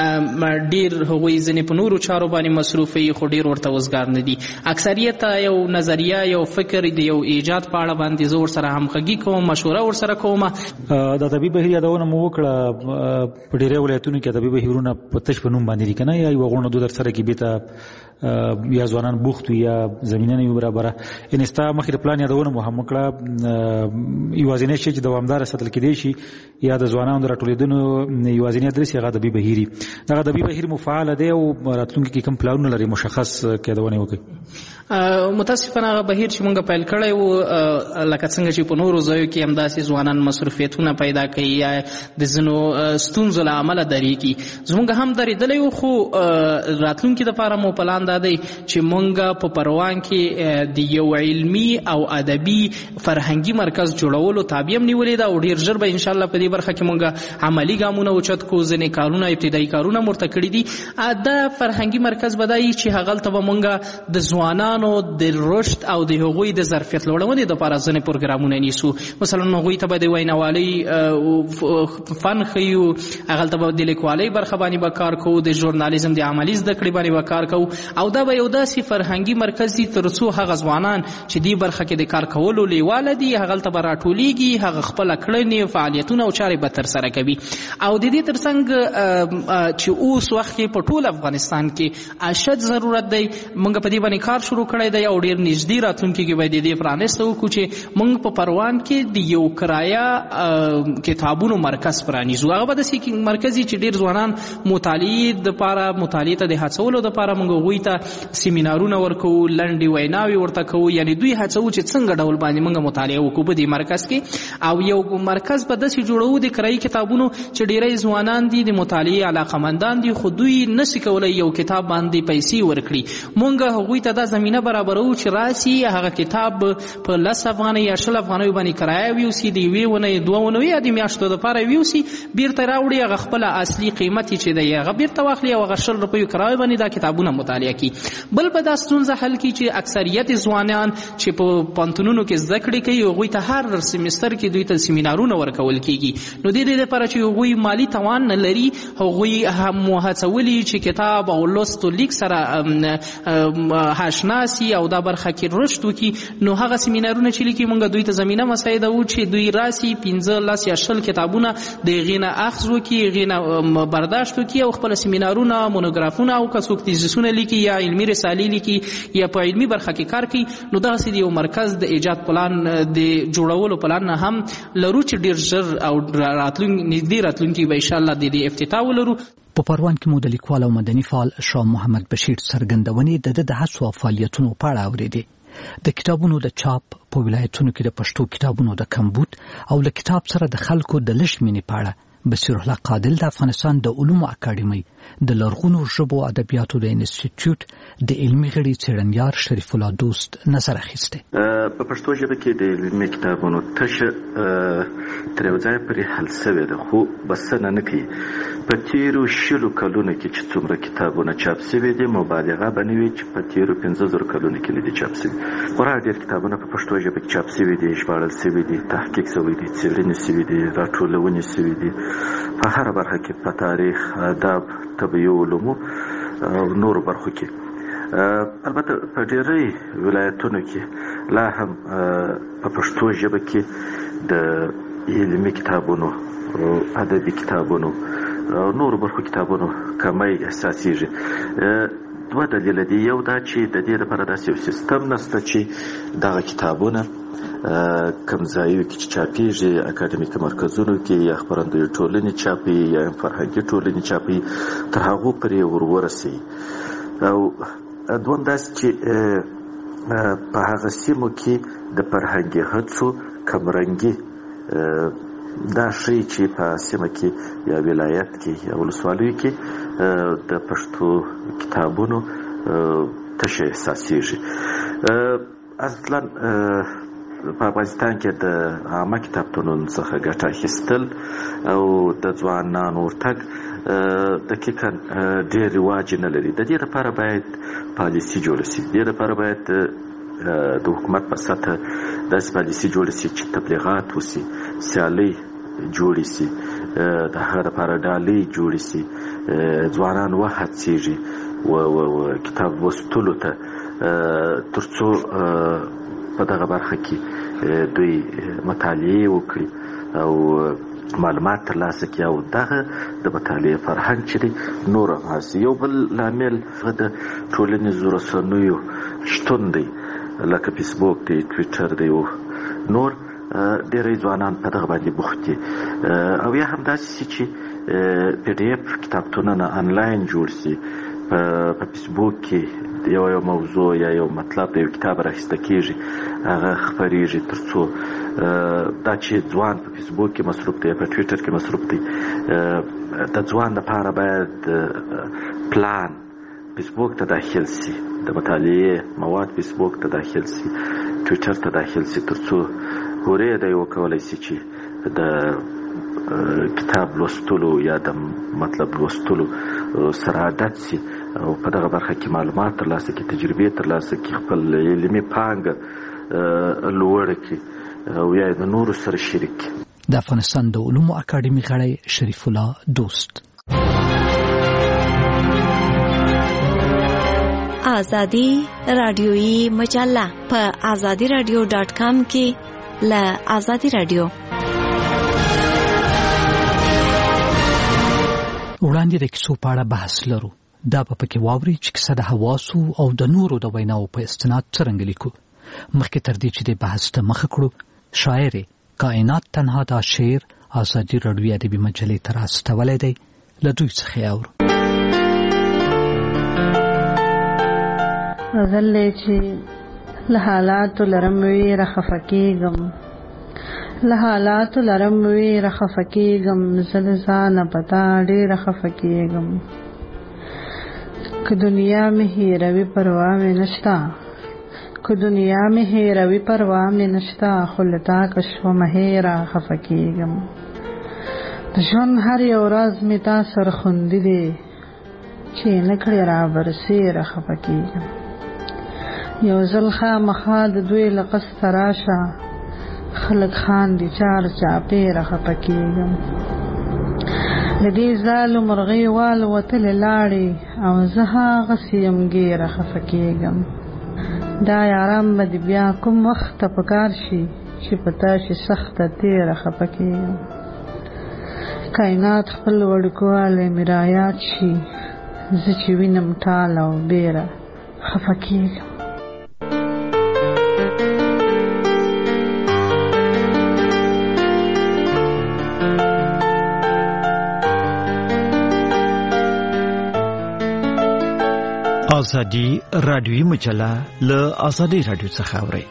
ډیر هغوی ځینې په نورو چارو باندې مصروف وي خو ډیر ورته وزګار نه دي. اکثریت یو نظریه یو فکر د یو ایجاد په اړه باندې زه ورسره همغږي کوم مشوره ورسره کوم. د ادبي بهیر یادونه مو وکړه په ډیری ولایتونو کې ادبي بهیرونه په تش په نوم باندې دي که نه یا یوه غونډه دو در سره کې بېرته یا ځوانان بوخت وي یا زمینه نه وي برابره. یعنې ستا مخکې د پلان یادونه مو هم وکړه یوازینی شی چې دوامداره ساتل کېدی شي یا د ځوانانو د راټولېدنو یوازینی ادرس هغه ادبي بهیر وي. دغه ادبي بهیر مو فعاله دی او راتلونکي کې کوم پلانونه لري مشخص یادونه وکړئ؟ متاسفانه هغه بهیر چې موږ پیل کړی و لکه څنګه چې په نورو ځایو کې همداسې ځوانان مصروفیتونه پیدا کوي یا د ځینو ستونزو له امله درېږي. زموږ هم درېدلی و خو راتلونکي دپاره مو پلان دا دی چې موږ په پروان کې د یو علمي او ادبي فرهنګي مرکز جوړولو تابع هم نیولې ده او ډېر ژر به انشاءالله په دې برخه کې موږ عملي ګامونه اوچت کو. ځینې کارونه ابتدایي کارونه مرته کړي دي. دا فرهنګي مرکز به دا وي چې هغلته به موږ د ځوانانو د رشد او د هغوی د ظرفیت لوړونې دپاره ځینې پروګرامونه نیسو. مثلا هغوی ته به د ویناوالۍ فن ښیو هغلته به د لیکوالۍ برخه باندې به کار کوو د ژورنالیزم د عملي زده کړې باندې به کار کوو او دا به یو داسې فرهنګي مرکز وي تر څو هغه ځوانان چې دې برخه کې د کار کولو لیواله دي هغلته به راټولیږي هغه خپله کړنې فعالیتونه او چارې به ترسره کوي. او د دې ترڅنګ چې اوس وخت کې په ټول افغانستان کې اشد ضرورت دی موږ په دې باندې کار شروع کړی دی او ډېر نږدې راتلونکي کې به د دې پرانیسته وکړو چې موږ په پروان کې د یو کرایه کتابونو مرکز پرانیزو. هغه به داسې مرکز وي چې ډېر ځوانان مطالعې دپاره مطالعې ته د هڅولو دپاره موږ هغوی ته سیمینارونه ورکوو لنډې ویناوې ورته کوو یعنې دوی هڅوو چې څنګه ډول باندې موږ مطالعه وکړو په دې مرکز کې. او یو مرکز به داسې جوړوو د کرایي کتابونو چې ډېری ځوانان دي د مطالعې علاقمندان دي خو دوی نسي کولی یو کتاب باندې پیسې ورکړي. موږ هغوی ته دا زمینه برابروو چې راسي هغه کتاب په لس افغانۍ یا شل افغانیو باندې کرایه ویوسي د یوې ونې دوه ونو یا د میاشتو دپاره ویوسي بیرته راوړي هغه خپله اصلي قیمت چې دی هغه بیرته واخلي او هغه شل روپیو کرایه باندې دا کتابونه مطالعه کړي. بل به دا ستونزه حل کړي چې اکثریت ځوانان چې په پوهنتونونو کې زده کړې کوي هغوی ته هر سیمستر کې دوی ته سیمینارونه ورکول کېږي. نو د دې لپاره چې هغوی مالي توان نه لري هغوی هم هڅولي چې کتاب او لوست او لیک سره آشنا سي او دا برخه کې رشد وکړي. نو هغه سیمینارونه چې لیکي موږ دوی ته زمینه مساعده وو چې دوی راسي پنځه لس یا شل کتابونه د هغې نه اخذ وکړي هغې نه برداشت وکړي او خپله سیمینارونه مونوګرافونه او که څوک تیزیسونه لیکي یا علمي رسالې لیکي یا په علمي برخه کې کار کوي. نو دغسې د یو مرکز د ایجاد پلان د جوړولو پلان نه هم لرو چې ډېر ژر او راتلونکي نږدې راتلونکي به انشاءالله د دې افتتاح ولرو. په پروان کې مو د لیکوال او مدني فعال شاه محمد بشیر څرګندونې د ده د هڅو او فعالیتونو په اړه اورېدې. د کتابونو د چاپ په ولایتونو کې د پښتو کتابونو د کمبود او له کتاب سره د خلکو د لږ مینې په اړه بصیر الله قادل د افغانستان د علومو اکاډمۍ د لرغونو ژبو ادبیاتو د انسټیټیوټ د علمي غړي څېړنیار شریف الله دوست نظر اخیستی. په پښتو ژبه کې د علمي کتابونو تشه تر یو ځایه پورې حل سوې ده خو بسنه نه کوي. په تېرو شلو کلونو کې چې څومره کتابونه چاپ سوي دي مبالغه به نه وي چې په تېرو پنځه زرو کلونو کې نه دي چاپ سوي. خورا ډېر کتابونه په پښتو ژبه کې چاپ سوي دي ژباړل سوي دي تحقیق سوی دي څېړنې سوي دي راټولونې سوي دي په هر برخه کې په تاریخ ادب طبیعي علومو او نور برخو کې. البته په ډېری ولایتونو کې لا هم په پښتو ژبه کې د علمي کتابونو او ادبي کتابونو او نور برخو کتابونو کمی احساسیږي. دوه دلیل دي. یو دا چې د دې لپاره داسې یو سیستم نشته چې دغه کتابونه کوم ځایو کې چې چاپېږي اکاډمیکي مرکزونو کې یا خپرندویي ټولنې چاپي یا فرهنګي ټولنې چاپي تر هغو پورې ور ورسوي. او دویم داسې چې په هغه سیمو کې د فرهنګي هڅو کمرنګي دا ښیي چې په سیمه کې یا ولایت کې یا ولسوالیو کې د پښتو کتابونو تشه احساسیږي. اصلا په افغانستان کې د عامه کتابتونونو څخه ګټه اخیستل او د ځوانانو ورتګ دقیقا ډېر رواج نه لري. د دې لپاره باید پالیسي جوړه شي. د دې لپاره باید د حکومت په سطحه داسې پالیسي جوړه شي چې تبلیغات وشي، سیالۍ جوړې شي، د هغه لپاره ډالۍ جوړې شي، ځوانان وهڅېږي کتاب لوستلو ته تر څو په دغه برخه کې دوی مطالعې وکړي او معلومات ترلاسه کړي او دغه د مطالعې فرهنګ چې دی نور هم هڅي. یو بل لامل د ټولنیزو رسنیو شتون دی، لکه فیسبوک دی، ټویټر دی او نور. ډېری ځوانان په دغه باندې بوخت دي. او یا هم داسې چې پی ډي اف کتابتونونه انلاین جوړ شي. په فیسبوک کې یو یو موضوع یا یو مطلب د یو کتاب راخیسته کېږي، هغه خپرېږي تر څو دا چې ځوان په فیسبوک کې مصروف دی یا په ټویټر کې مصروف دی، د ځوان لپاره باید پلان فیسبوک ته داخل شي، د مطالعې مواد فیسبوک ته داخل شي، ټویټر ته داخل شي، تر څو هورې دی وکولی شي چې د کتاب لوستلو یا د مطلب لوستلو سره عادت شي او په دغه برخه کې معلومات ترلاسه کړي، تجربې ترلاسه کړي، خپل علمي پانګه لوړه کړي او یا د نورو سره شریک کړي. د افغانستان د علومو اکاډمي غړی شریف الله دوست. آزادی رادیویی مجله په آزادی رادیو ډاټ کام کې له آزادی رادیو وړاندې د کیسو په اړه بحث لرو. دا به پکې واوري چې کیسه د حواسو او د نورو د ویناو په استناد څرنګه لیکو. مخکې تر دې چې د بحث ته مخه کړو، شاعر کائنات تنها دا شعر آزادي رادیویي ادبي مجلې ته راستولی دی. له دوی څخه یې اورو. غزل چې له حالاتو لرم وی رخفه کېږم، له حالاتو لرم وی رخفه کېږم، زه د ځانه په تا ډېره خفه کېږم. که دنیا مې هېروي پروا مې نشته، که دنیا مې هېروي پروا مې نشته، خو له تا که شومه هېره خفه کېږم. د ژوند هر یو راز مې تا سره خوندي دی، چې نه کړې را برسېره خفه کېږم. یو ځل خامخا د دوی له قصده راشه، خلک خاندي چار چاپېره خفه کېږم. له دې ځالو مرغۍ والوتلې لاړې او زه هغسې یم ګیره خفه کېږم. دا یاران به دې بیا کوم وخت ته په کار شي چې په تا شي سخته تېره خفه کېږم. کائنات خپل وړوکوالی مې رایاد شي، زه چې وینم ټال او بیره خفه کېږم. آزادی رادیویی مجله له آزادی رادیو څخه اورئ.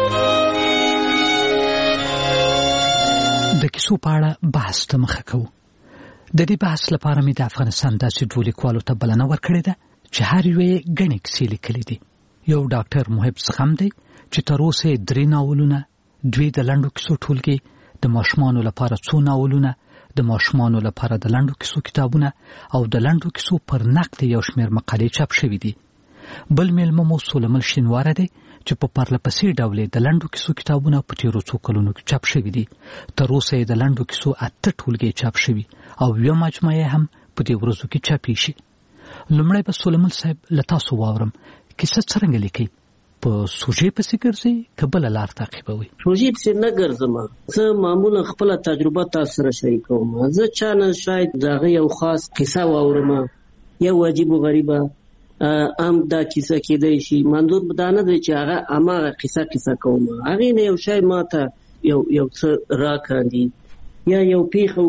د کیسو په اړه بحث ته مخه کوو. د دې بحث لپاره مې د افغانستان داسې دوه لیکوالو ته بلنه ورکړې ده چې هر یو یې ګڼې کیسې لیکلي دي. یو ډاکټر محب زغم دی چې تر اوسه درې ناولونه، دوی د لنډو کیسو ټولګې، د ماشومانو لپاره څو ناولونه، د ماشومانو لپاره د لنډو کیسو کتابونه او د لنډو کیسو پر نقد یو شمېر مقالې چاپ شوي دي. بل میلمه مو سولمل شینواره دی چې په پرله پسې ډول د لنډو کیسو کتابونه په تیرو څو کلونو کې چاپ شوي دي. تر اوسه یې د لنډو کیسو اته ټولګې چاپ شوي او یوه مجموعه هم په دې ورځو کې چاپېږي. لمړی به سلیمان صاحب له تاسو واورم کیسه څرنګه لیکي په سوژې پسې ګرځي که بله لار تعقیبوي؟ سوژې پسې نه ګرځم، زه معمولا خپله تجربه تاسو سره شریکوم. زه چا نه شاید د هغه یو خاص قصه واورم، یو عجیب و غریبه ام دا کیسه کېدی شي، منظور دا نه دی چې هغه هماغه قصه قصه کوم، هغې نه یو شی ماته یو یو څه راکاندي یا یو پیښه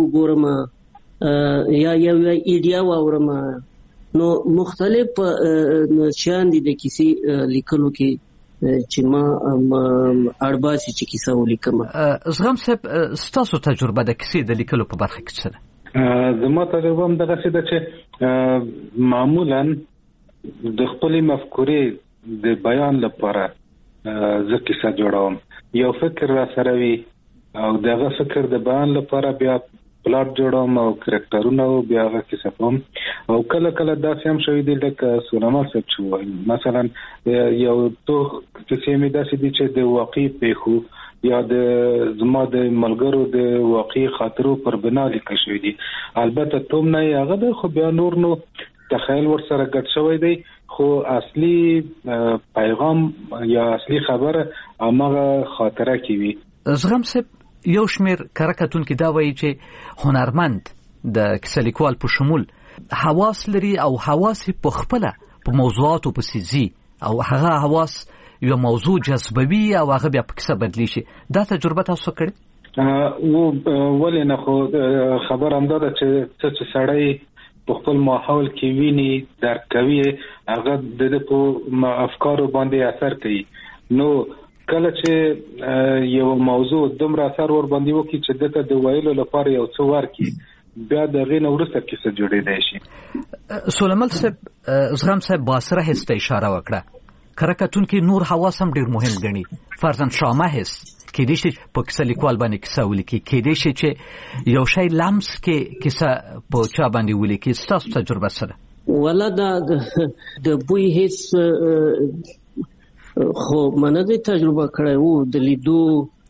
وګورم یا یو ایډیا واورم. نو مختلف شیان دي د کیسې لیکلو کې چې ما اړباسي چې کیسه ولیکم. زغم صاحب ستاسو تجربه د کیسې د لیکلو په برخه کې څه ده؟ زما تجربه هم دغسې ده چې معمولا د خپلې مفکورې د بیان لپاره زه کیسه جوړوم، یو فکر را سره وي او دغه فکر د بیان لپاره بیا پلاټ جوړوم او کرکټرونه او بیا هغه کیسه کوم. او کله کله داسې هم شوي دي لکه سلیمان صاحب چې وایي مثلا یو تو کیسې مې داسې دي چې د واقعي پیښو یا د زما د ملګرو د واقعي خاطرو پر بنا لیکل شوي دي. البته توم نه یې هغه ده، خو بیا نور نو تخیل ورسره ګډ شوی دی، خو اصلي پیغام یا اصلي خبره هماغه خاطره کې وي. زغم صاحب یو شمیر کره کتونکي دا وایي چې هنرمند د کیسه لیکوال په شمول حواس لري او حواس په خپله په موضوعاتو پسې ځي او هغه حواس یو موضوع جذبوي او هغه بیا په کیسه بدلی شي. دا تجربه تاسو کړې؟ و ولې نه، خو خبر همدا ده چې څه چې سړی په خپل ماحول کې ویني درک کوي هغه د ده په افکارو باندې اثر کوي. نو کله چې یو موضوع دومره اثر ور باندې وکړي چې دته د ویلو لپاره یو څه ورکړي، بیا د هغې نه وروسته کیسه جوړېدی شي. سلیمان صاحب زغم صاحب باسره حس ته اشاره وکړه، کره کتونکي نور حواس هم ډېر مهم ګڼي، فرضاً شامه حس کېدای شي په کیسه لیکوال باندې کیسه ولیکي، کېدای شي چې یو شی لمس کې کیسه په چا باندې ولیکي. ستاسو تجربه سره؟ ولا دا د بوی حس خو منه دې تجربه کړی وو، د لیدو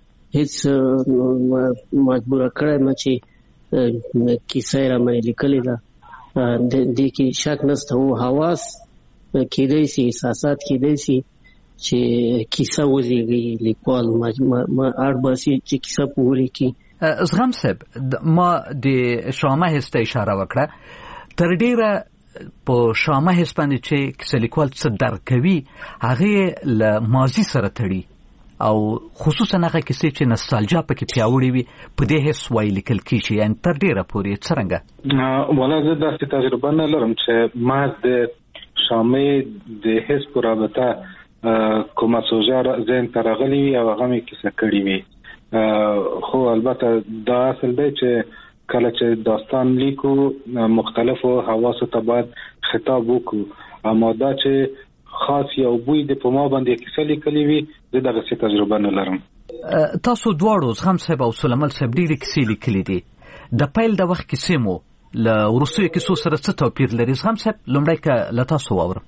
هیڅ مجبوره کړی ما چې کیسه یې رامنې لیکلې ده، دې کې شک نشته. و حواس کېدای شي، احساسات کېدای شي چې کیسه وزېږي، لیکوال اړ باسي چې کیسه په ولیکي. زغم صاحب ما د شامه حس ته اشاره وکړه، تر ډیره په شامه حس باندې چې کیسه لیکوال څه درک کوي هغې له ماضي سره تړي او خصوصا هغه کیسې چې نوستالژیا پکې پیاوړې وي په دې حس وایي لیکل کېږي. یعنې تر ډیره پورې څرنګه؟ ولا زه داسې تجربه نه لرم چې ما د شامې د حس په رابطه کومه سوژه ذهن ته راغلې وي او هغه مې کیسه کړې وي. خو البته دا اصل دی چې کله چې داستان لیکو مختلفو حواسو ته باید خطاب وکړو، اما دا چې خاص یو بوی د په ما باندې کیسه لیکلې وي زه دغسې تجربه نه لرم. تاسو دواړو زغم صاحب او سلیمان صاحب ډېرې کیسې لیکلې دي، د پیل د وخت کیسې مو له وروستیو کیسو سره څه توپیر لري؟ زغم صاحب لومړی که له تاسو واورم.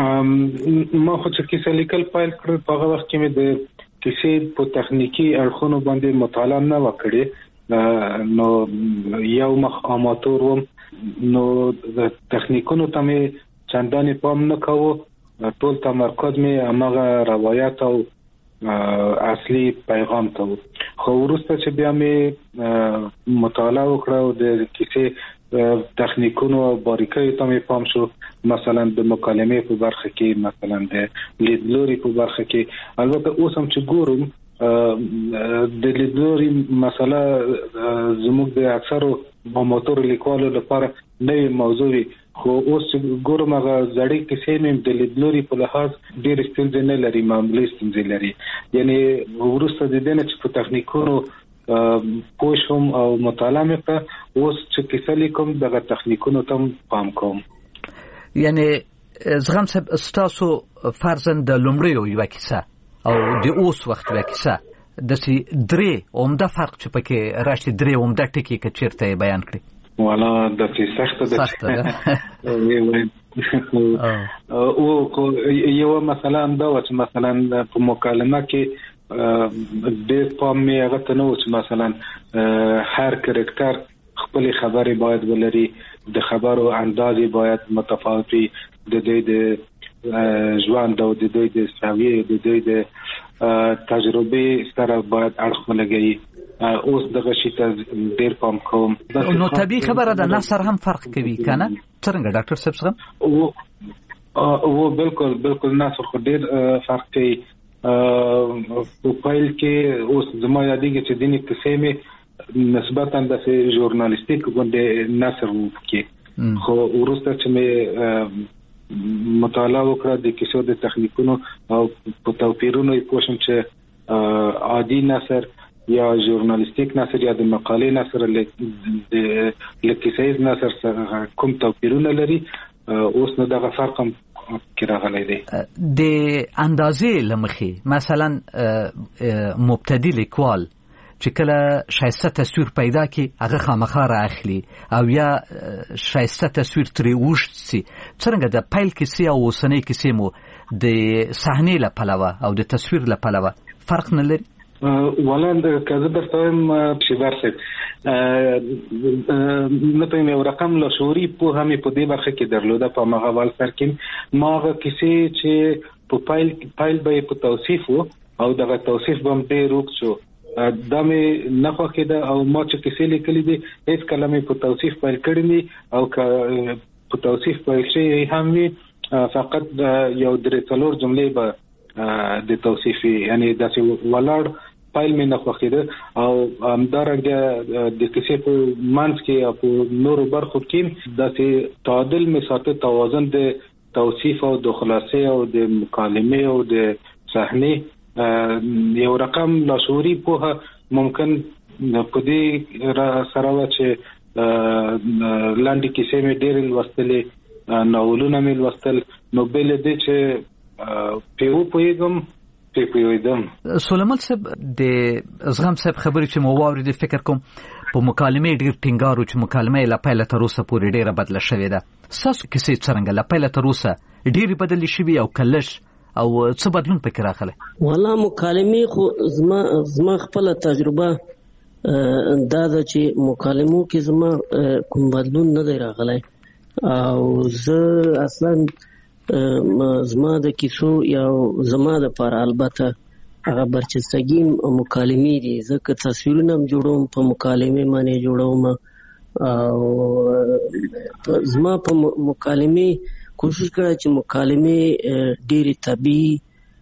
ما خو چې کیسه لیکل پیل کړل په هغه وخت کې مې د کیسې په تخنیکي اړخونو باندې مطالعه نه وه کړې، نو یو مخ اماتور وم، نو د تخنیکونو ته مې چندانې پام نه کوو، ټول تمرکز مې هماغه روایت او اصلي پیغام ته و. خو وروسته چې بیا مې مطالعه وکړه او د کیسې تخنیکونو او باریکیو ته مې پام شو، مثلا د مکالمې په برخه کې، مثلا د لیدلوري په برخه کې. البته اوس هم چې ګورم د لیدلوري مسله زموږ د اکثرو اماتور لیکوالو لپاره نوې موضوع وي، خو اوس ګورم هغه زړې کیسې مې د لیدلوري په لحاظ ډېرې ستونزې نه لري، معمولي ستونزې لري. یعنې وروسته د دې نه چې په تخنیکونو پوه شوم او مطالعه مې کړه، اوس چې کیسه لیکم دغه تخنیکونو ته هم پام کوم. یعنې زغم صاحب ستاسو فرضاً د لومړیو یوه کیسه او د اوس وخت یوه کیسه داسې درې عمده فرق چې پکې راشي، درې عمده ټکي که چېرته یې بیان کړي؟ والا داسې سخته ده او یوه مسله همدا وه چې مثلا په مکالمه کې ډېر پام مې هغه ته نه و چې مثلا هر کرکټر خپل خبرې باید ولري، د خبرو انداز باید متفاوت وي، د دوی د ژوند او د دوی د سویې د دوی د تجربې سره باید اړخ ولګي. اوس دغه شي ته ډېر پام کوم. نو طبیعي خبره ده نثر هم فرق کوي کنه څنګه ډاکټر صاحب څنګه؟ او بالکل بالکل نثر خو ډېر فرق کوي. په پیل کې اوس زما یادېږي چې ځینې کیسې مې نسبتاً داسې ژورنالیستیک غوندې نثر وکړي، خو وروسته چې مې مطالعه وکړه د کیسو د تخنیکونو او په توپیرونو یې پوه شم چې عادي نثر یا ژورنالیستیک نثر یا د مقالې نثر له کیسیز نثر سره کوم توپیرونه لري، اوس نو دغه فرق هم کې راغلی دی. د اندازې له مخې مثلا مبتدي لیکوال چې کله شایسته تصویر پیدا کړي هغه خامخا رااخلي او یا شایسته تصویر ترې اوږد سي، څرنګه د پیل کیسې او اوسنۍ کیسې مو د صحنې له پلوه او د تصویر له پلوه فرق نه لري؟ ولند که زه درته وایم شیبر صاحب، نه پوهیم یو رقم لاشعوري پوهه مې په دې برخه کې درلوده په هماغه اول سر کې. ما هغه کیسې چې په پیل پیل به یې په توصیف و او دغه توصیف به هم ډېر اوږد شو، دا مې نه خوښېده او ما چې کیسې لیکلې دي هېڅ کله مې په توصیف پیل کړي دي او که په توصیف پیل شوي هم وي فقط یو درې څلور جملې به د توصیف وي، یعنې داسې ولاړ پیل مې نه خوښېده. او همدارنګه د کیسې په منځ کې او په نورو برخو کې داسې تعادل مې ساته، توازن د توصیف او د خلاصې او د مکالمې او د صحنې. یو رقم لاشعوري پوهه ممکن په دې سره وه چې لاندې کیسې مې ډېرې لوستلې، ناولونه مې لوستل، نو بې له دې چې پرې وپوهېږم سلیمان صاحب د زغم صاحب خبرې چې مو واورېدې فکر کوم په مکالمې ډېر ټینګار و چې مکالمه یې له پیله تر اوسه پورې ډېره بدله شوې ده. ستاسو کیسې څرنګه له پیله تر اوسه ډېرې بدلې شوي او که لږ او څه بدلون پکې راغلی؟ والله مکالمې خو زما زما خپله تجربه دا ده چې مکالمو کې زما کوم بدلون نه دی راغلی او زه اصلا زما د کیسو یا زما د پاره البته هغه برچستګي مکالمې دي، ځکه تصویرونه هم جوړوم په مکالمې باندې جوړوم او زما په مکالمې کوشش کړه چې مکالمې ډېرې طبیعي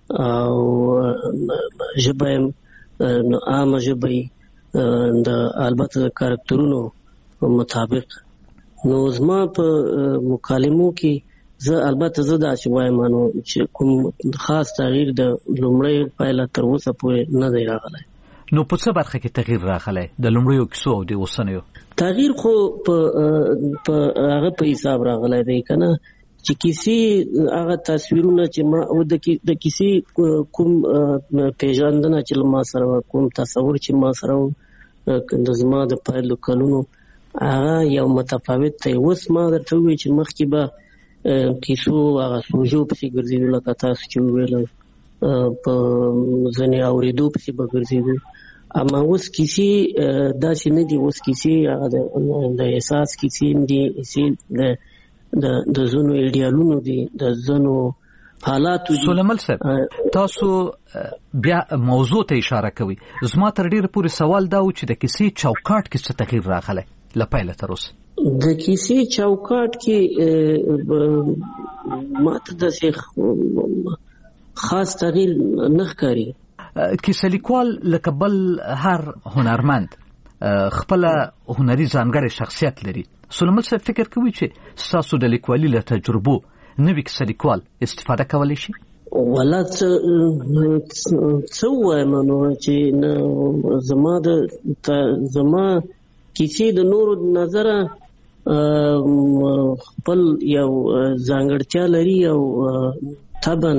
او ژبه عامه ژبه د البته د کاراکترونو مطابق. نو زما په مکالمو کې زه البته زه دا چې وایم نو چې کوم خاص تغییر د لومړۍ پایله تر اوسه پورې نه دی راغلی. نو په څه برخه کې تغییر راغلی د لومړیو کیسو او د اوسنیو؟ تغییر خو په هغه په حساب راغلی دی که نه چې کیسې هغه تصویرونه چې ما د کیسې کوم پیژندنه چې له ما سره کوم تصور چې ما سره د زما د پیلو کلونو هغه یو متفاوت دی. اوس ما درته ووایي چې مخکې به کیسو هغه سوژو پسې ګرځېدو لکه تاسو چې وویل په ځینې اورېدو پسې به ګرځېدو، اما اوس کیسې داسې نه دي. اوس کیسې د احساس کیسې دي، د ځینو ایډیالونو دي، د ځینو حالاتو دي. سلیمان صاحب تاسو بیا موضوع ته اشاره کوي، زما تر ډېره پورې سوال دا و چې د کیسې چوکاټ کې څه تغییر راغلی له پیله تر اوسه؟ د کیسې چوکاټ کې ماته داسې خاص تغییر نه ښکاري. کیسه لیکوال لکه بل هر هنرمند خپله هنري ځانګړی شخصیت لري. سلیمان صاحب فکر کوي چې ستاسو د لیکوالي له تجربو نوي کیسه لیکوال استفاده کولی شي؟ والله څه ووایم نو چې زما د زما کیسې د نورو نظره خپل یو ځانګړتیا لري او طبعا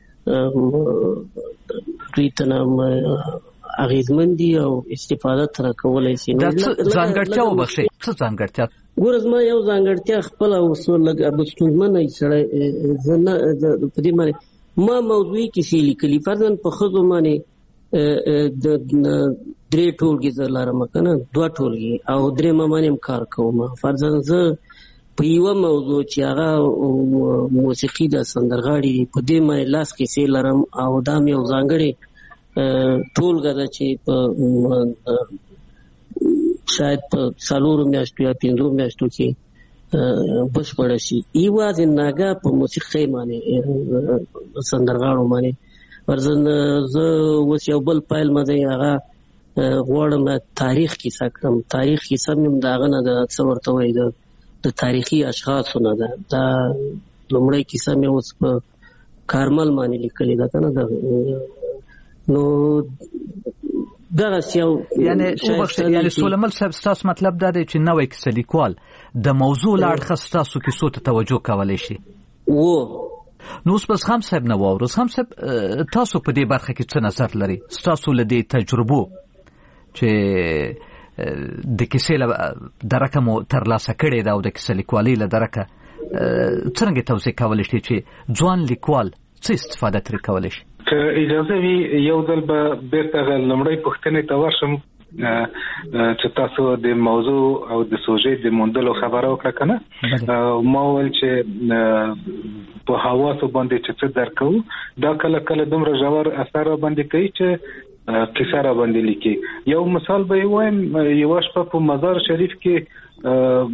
دوی ته اغېزمن دي او استفاده ترې کولی شي. دا څه ځانګړتیا وبخښئ، څه ځانګړتیا؟ ګوره زما یو ځانګړتیا خپله اوسه لږ ستونزمنه سړی زه نه په دې باندې ما موضوعي کیسې لیکلي، فرضاً په ښځو باندې درې ټولګي زه لرم کنه دوه ټولګي او درې ممانم کار کوم فرضاً زه په یو موضوع چې هغه موسیقي د سندرغاړي په دې مې لاس کې سي لرم او دا مې یو ځانګړي ټولګه ده چې په شاید په څلورو میاشتو یا پنځو میاشتو کې بشپړه شي یوازې ناګه په موسیقي باندې سندرغاړو باندې فرضاً زه اوس یو بل پیل مې هغه غواړم تاریخ کیسه کړم تاریخ کیسه مې د هغه نه د څه ورته وایي د د تاریخي اشخاصو نه ده دا لومړی کیسه مې اوس په کارمل باندې لیکلې ده کنه ده نو دغه یو یعنی یعنی سولمل صاحب ستاسو مطلب دا دی چې نوې کیسه لیکوال د موضوع لاړ خاص ستاسو کیسو ته توجه کولای شي و نو اوس بس هم صاحب نو ورس هم صاحب تاسو په دې برخه کې څه نظر لري تاسو له دې تجربو چې د کیسې له درکه مو ترلاسه کړې ده او د کیسې لیکوالۍ له درکه څنګه توضیح کولی شئ چې ځوان لیکوال څه استفاده ترې کولی شي که اجازه وي یو ځل به بیرته لومړۍ پوښتنې ته ورشم چې تاسو د موضوع او د سوژې د موندلو خبره وکړه کنه ما ویل چې په حواسو باندې چې څه درک کوو دا کله کله دومره ژور اثر باندې کوي چې کیسه را باندې لیکي یو مثال به وایم یو شپه په مزار شریف کې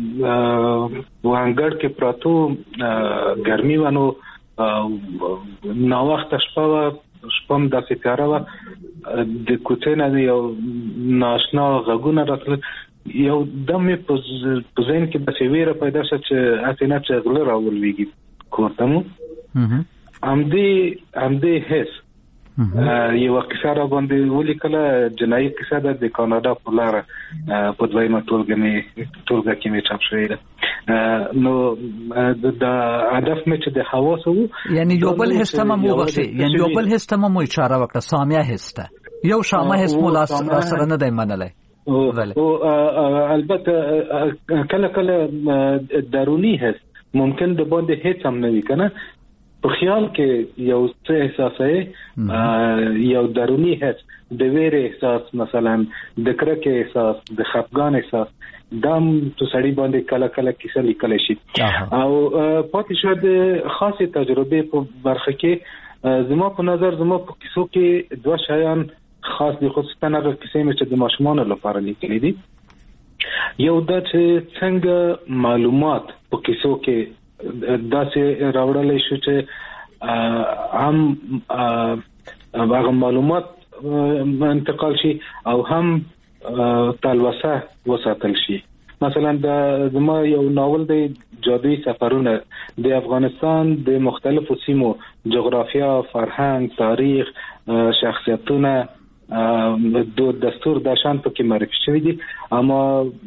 وانګړ کې پراتو ګرمي ونه نو وخت شپه شپم د سکاره و د کوڅې نه یو ناشنا غږونه راتل یو دمه په ځین کې د سیویره پیدا شو چې اسینه چې غل راولېږي کوتم ام دې ام دې هیڅ یو کیسه را باندې ولیکله جنایي کیسه ده د کاناډا په لار په دویمه ټولګه مې ټولګه کې مې چاپ شوې ده نو د هدف مې چې د حواسو یعنی یو بل هستمه مو بخشي یعنی یو بل هستمه مو اشاره وکړه سامیا هسته یو شامه هست مو لاس سره نه دی منلای او البته کله کله درونی هست ممکن د باندې هیڅ هم نه وي کنه په خیال کې یو څه احساسه یو درونی حس د ویر احساس مثلا د کرکه احساس د خفګان احساس دام تو سړی باندې کله کله کیسه لیکل شي او پاتې شو د خاصه تجربه په برخه کې زما په نظر زما په کیسو کې دوه شیان خاص دي خصوصا هغه کیسې چې د ماشومان لپاره لیکل دي یو د څنګه معلومات په کیسو کې دا چې راوړل شي چې هم هغه معلومات انتقال شي او هم تلوسه وساتل شي مثلا د زما یو ناول دی جادویي سفرونه د افغانستان د مختلفو سیمو جغرافیا فرهنګ تاریخ شخصیتونه د دستور د شان په کې معرفي شوی دي اما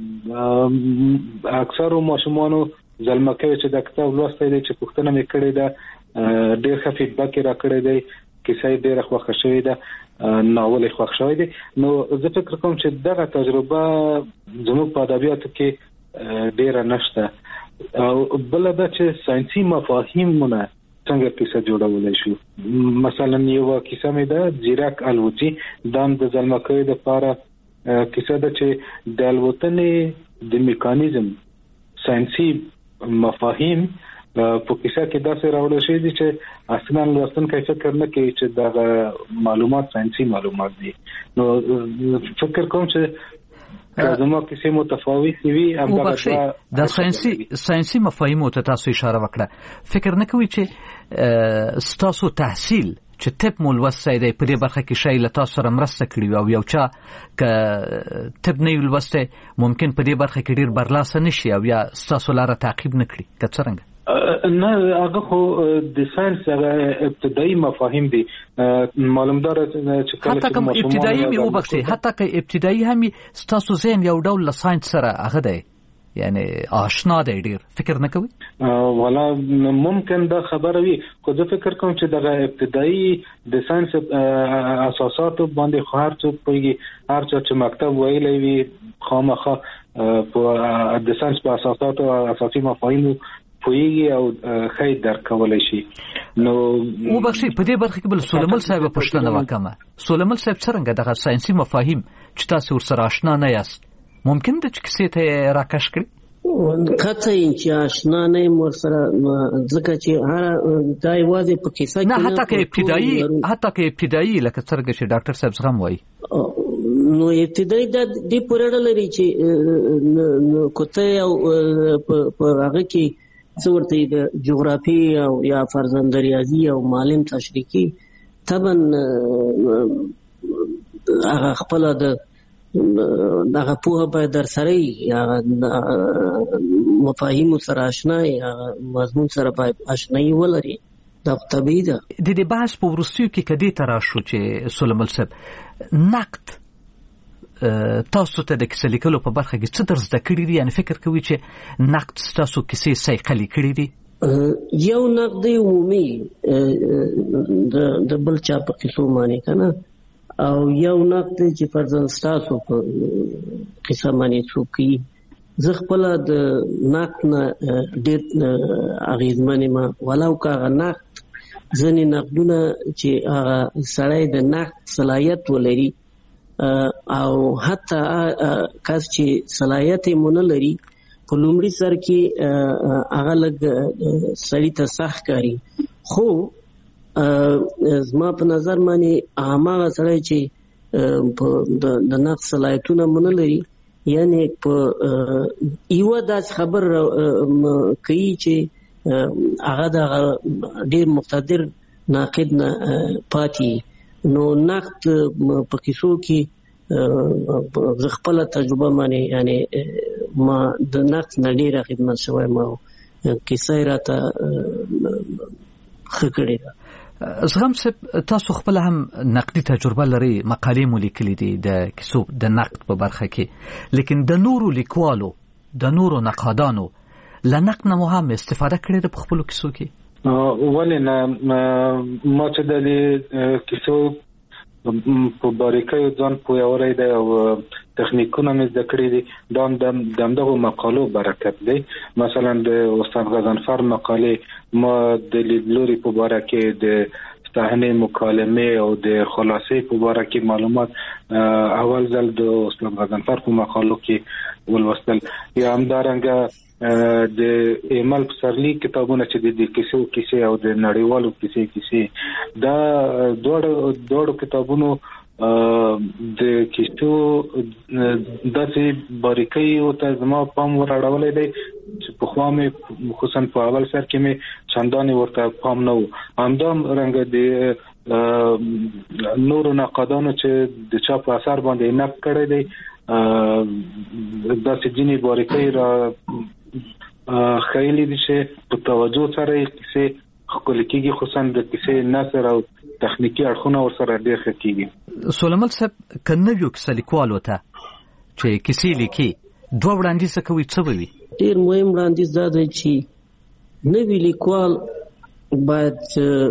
اکثر ماشومانو زلمه کوي چې د کتاب لوستل دي چې پوښتنه مې کړې ده ډېر ښه فیډبیک راکړی دی کیسه ډېر خوښه شوې ده ناول خوښ شوی دی نو زه فکر کوم چې دغه تجربه زموږ په ادبیاتو کې ډېر نشته او بل دا چې ساينسي مفاهیمونه څنګه کیسه جوړولای شو مثلا یو کیسه مې ده زیرک الوتی د د زلمه کوي د لپاره کیسه ده چې د الوتنې د میکانیزم ساينسي مفاهیم په کیسه کې داسې راوړل شوی دي چې اصلا لوستونکي فکر نه کوي چې دا معلومات ساينسي معلومات دي نو فکر کوم چې زموږ کیسه متفاوت وي همدغه د ساينسي ساينسي مفاهیم ته تاسو اشاره وکړه فکر نه کوي چې ستاسو تحصیل چې تپ مول وسای دی په دې برخه کې شای له تاسو سره مرسته کړی او یو چا ک تپ نه ویل وسته ممکن په دې برخه کې ډیر برلاسه نشي او یا ستاسو لاره تعقیب نکړي که څنګه نه هغه خو د ساينس هغه ابتدایي مفاهیم دي معلومدار چې کله حتی کوم ابتدایي مې وبخښي حتی که ابتدایي هم ستاسو ذهن یو ډول له ساينس سره هغه دی یعنی آشنا دی ډیر فکر نه کوي ولا ممکن دا خبره وي خو زه فکر کوم چې دغه ابتدایي د ساينس اساسات باندې خو هر څوک پوهیږي هر څوک چې مکتب ویلی وي خامخا په د ساينس په اساسات او اساسي مفاهیم پویږي او خی درک کولای شي. نو و بخښي په دې برخه کې بل سولمل صاحب پښتنه وکمه سولمل صاحب څنګه دغه ساينسي مفاهیم چې تاسو ورسره آشنا نه یاست ممکن د چې کیسه ته راکش کړي کته چې آشنا نه مور سره ځکه چې هر دای واځي په کیسه کې نه حتی کې ابتدایي حتی کې ابتدایي لکه څنګه چې ډاکټر صاحب څنګه وایي نو ابتدایي د دې پرېړه لري چې کوته او په هغه کې څورته د جغرافي او یا فرزند ریاضي او معلم تشریحي طبعا هغه خپل د دغه په به در سره یا مفاهیم سره آشنا یا مضمون سره به آشنایی ولري دا طبيعي ده. د دې بحث په ورستیو کې کدي تر شو چې سولمل صاحب نقد تاسو ته د کیسې لیکلو په برخه کې څه درس د کړی دي یعنی فکر کوي چې نقد تاسو کیسې سایقلي کړی دي یو نقد عمومي د د بل چا په کیسو باندې کنه او یو نقد چې فرضاً تاسو په کیسه باندې څوکي زه خپل د نقد نه ډېر اغیزمنه ما ولو کا نقد ځنې نقدونه چې هغه سړی د نقد صلاحیت ولري او حتی کس چې صلاحیت یې مونږ لري په لومړي سر کې هغه لږ سړی ته سخت کاری خو زما په نظر باندې هغه سړی چې د نقد صلاحیتونه مونږ لري یعنی په یو داس خبر کوي چې هغه د ډیر مقتدر ناقد نه پاتې نو نقد په کیسو کې زه خپل تجربه مانی یعنی ما د نقد نه ډیره خدمت شوی ما کیسه راته خکړې ده. زغم صاحب تاسو خپل هم نقدي تجربه لري مقالې مو لیکلي دي د کیسو د نقد په برخه کې لیکن د نورو لیکوالو د نورو نقادانو له نقد نه هم استفاده کړې ده په خپل کیسو کې ولې نه ما چې د کیسو په باریکۍ ځان پوهاوی دی او تخنیکونه مې زده کړي دي دا د دغه مقالو برکت دی. مثلا د استاد غضنفر مقالې ما د لیدلوري په باره کې د صحنه مکالمه او د خلاصې په باره کې معلومات اول ځل د استاد غضنفر په مقالو کې ولوستل یا همدارنګه د ایمل پسرلی کتابونه چې د کیسو کیسې او د نړیوالو کیسې کیسې دا دوړ دوړ کتابونو د کیسو داسې باریکۍ او تزما پام وراړولې دی چې په خوا مې خصوصا په اول سر کې مې چندانې ورته پام نه و. همدام رنګ د نورو نقادانو چې د چا په اثر باندې نقد کړی دی داسې ځینې باریکۍ را خیلی دي چې په توجه سره کیسې خپل کېږي خصوصا د کیسې نثر او تخنیکی اړخونه ورسره ډېر ښه کېږي. سولمل صاحب کنه یو کیسه لیکوال وته چې کیسې لیکي دوه وړاندیز کوي څه وي ډېر مهم وړاندیز دا دی چې نوی لیکوال باید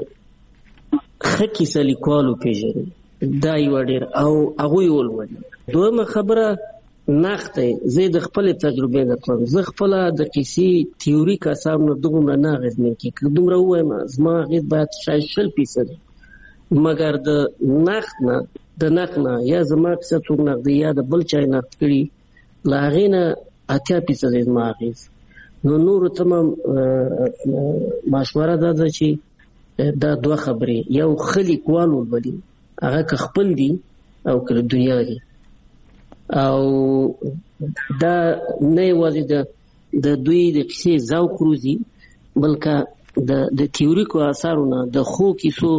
ښه کیسه لیکوال وپېژني دا یو ډېر او هغوی ولولي. دویمه خبره نقد زه د خپل تجربه نه کوم زه خپل د کیسې تیوریک اساس نه دومره نه غوښنه کی دومره وایم زما غید باید شای شل فیصد مګر د نقد نه د نقد نه یا زما څه څو نقد یا د بل چا نقد کړي لاغینه اتیا فیصد زما غیز نو نور تمام مشوره ده چې دا دوه خبرې یو خلی کوالو بلی هغه خپل دي او کله دنیا دي او دا نه یوازې د د دوی د کیسې ذوق روزي بلکې د د تیوریکو اثارونه د خو کیسو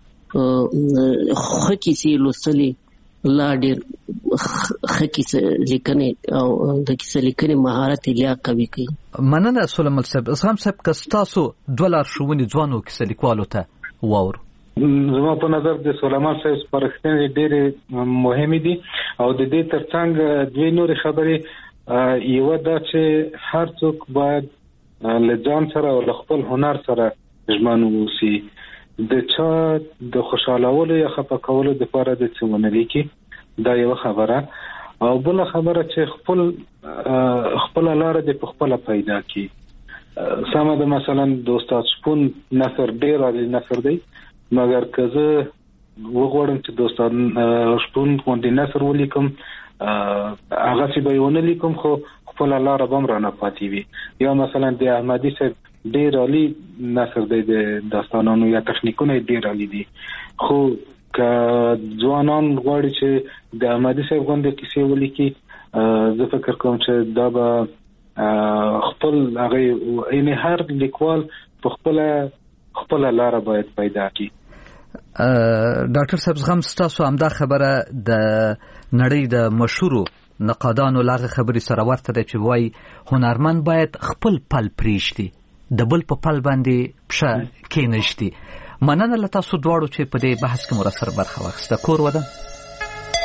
خو کیسې لوستلې لا ډېر خو کیسې لیکنې او د کیسې لیکنې مهارت یې قوي کوي. مننه سولمل صاحب. اسلام صاحب کستاسو دولار شوونی ځوانو کیسې لیکوالو ته واور زما په نظر د سولمان صاحب سپارښتنې ډېرې مهمې دي او د دې ترڅنګ دوی نورې خبرې یو دا چې هر څوک باید له ځان سره او له خپل هنر سره ژمن واوسي د چا د خوشحالولو یا خفه کولو دپاره د څه ونه لیکي دا یو خبره او بل خبره چې خپل خپل لاره د خپل پیدا کی سمه ده مثلا د استاد شپون نثر ډیر عالی نثر دی مګر که زه وغواړم چې د استاد شپون غوندې نثر ولیکم هغه چې به یې ونه لیکم خو خپله لاره به هم رانه پاتې وي. یا مثلا د احمدي صاحب ډیر عالی نثر دی د داستانانو یا تخنیکونه ډیر عالی دي خو که ځوانان غواړي چې د احمدي صاحب غوندې کیسې ولیکي زه فکر کوم چې دا به خپل هغه یعنې هر لیکوال په خپله خپله لاره باید پیدا کړي. ډاکټر صاحب زغم ستاسو همدا خبره د نړۍ د مشهورو نقادانو لاغه خبرې سره ورته ده چې وایي هنرمند باید خپل پل پرېږدي د بل په پل باندې پښه کېنږدي. مننه له تاسو دواړو چې په دې بحث کې مو راسره برخه واخیسته. کور ودان.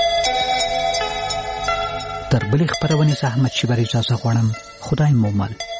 تر بلې خپرونې زه احمد شیبر اجازه غواړم. خدای مو مل.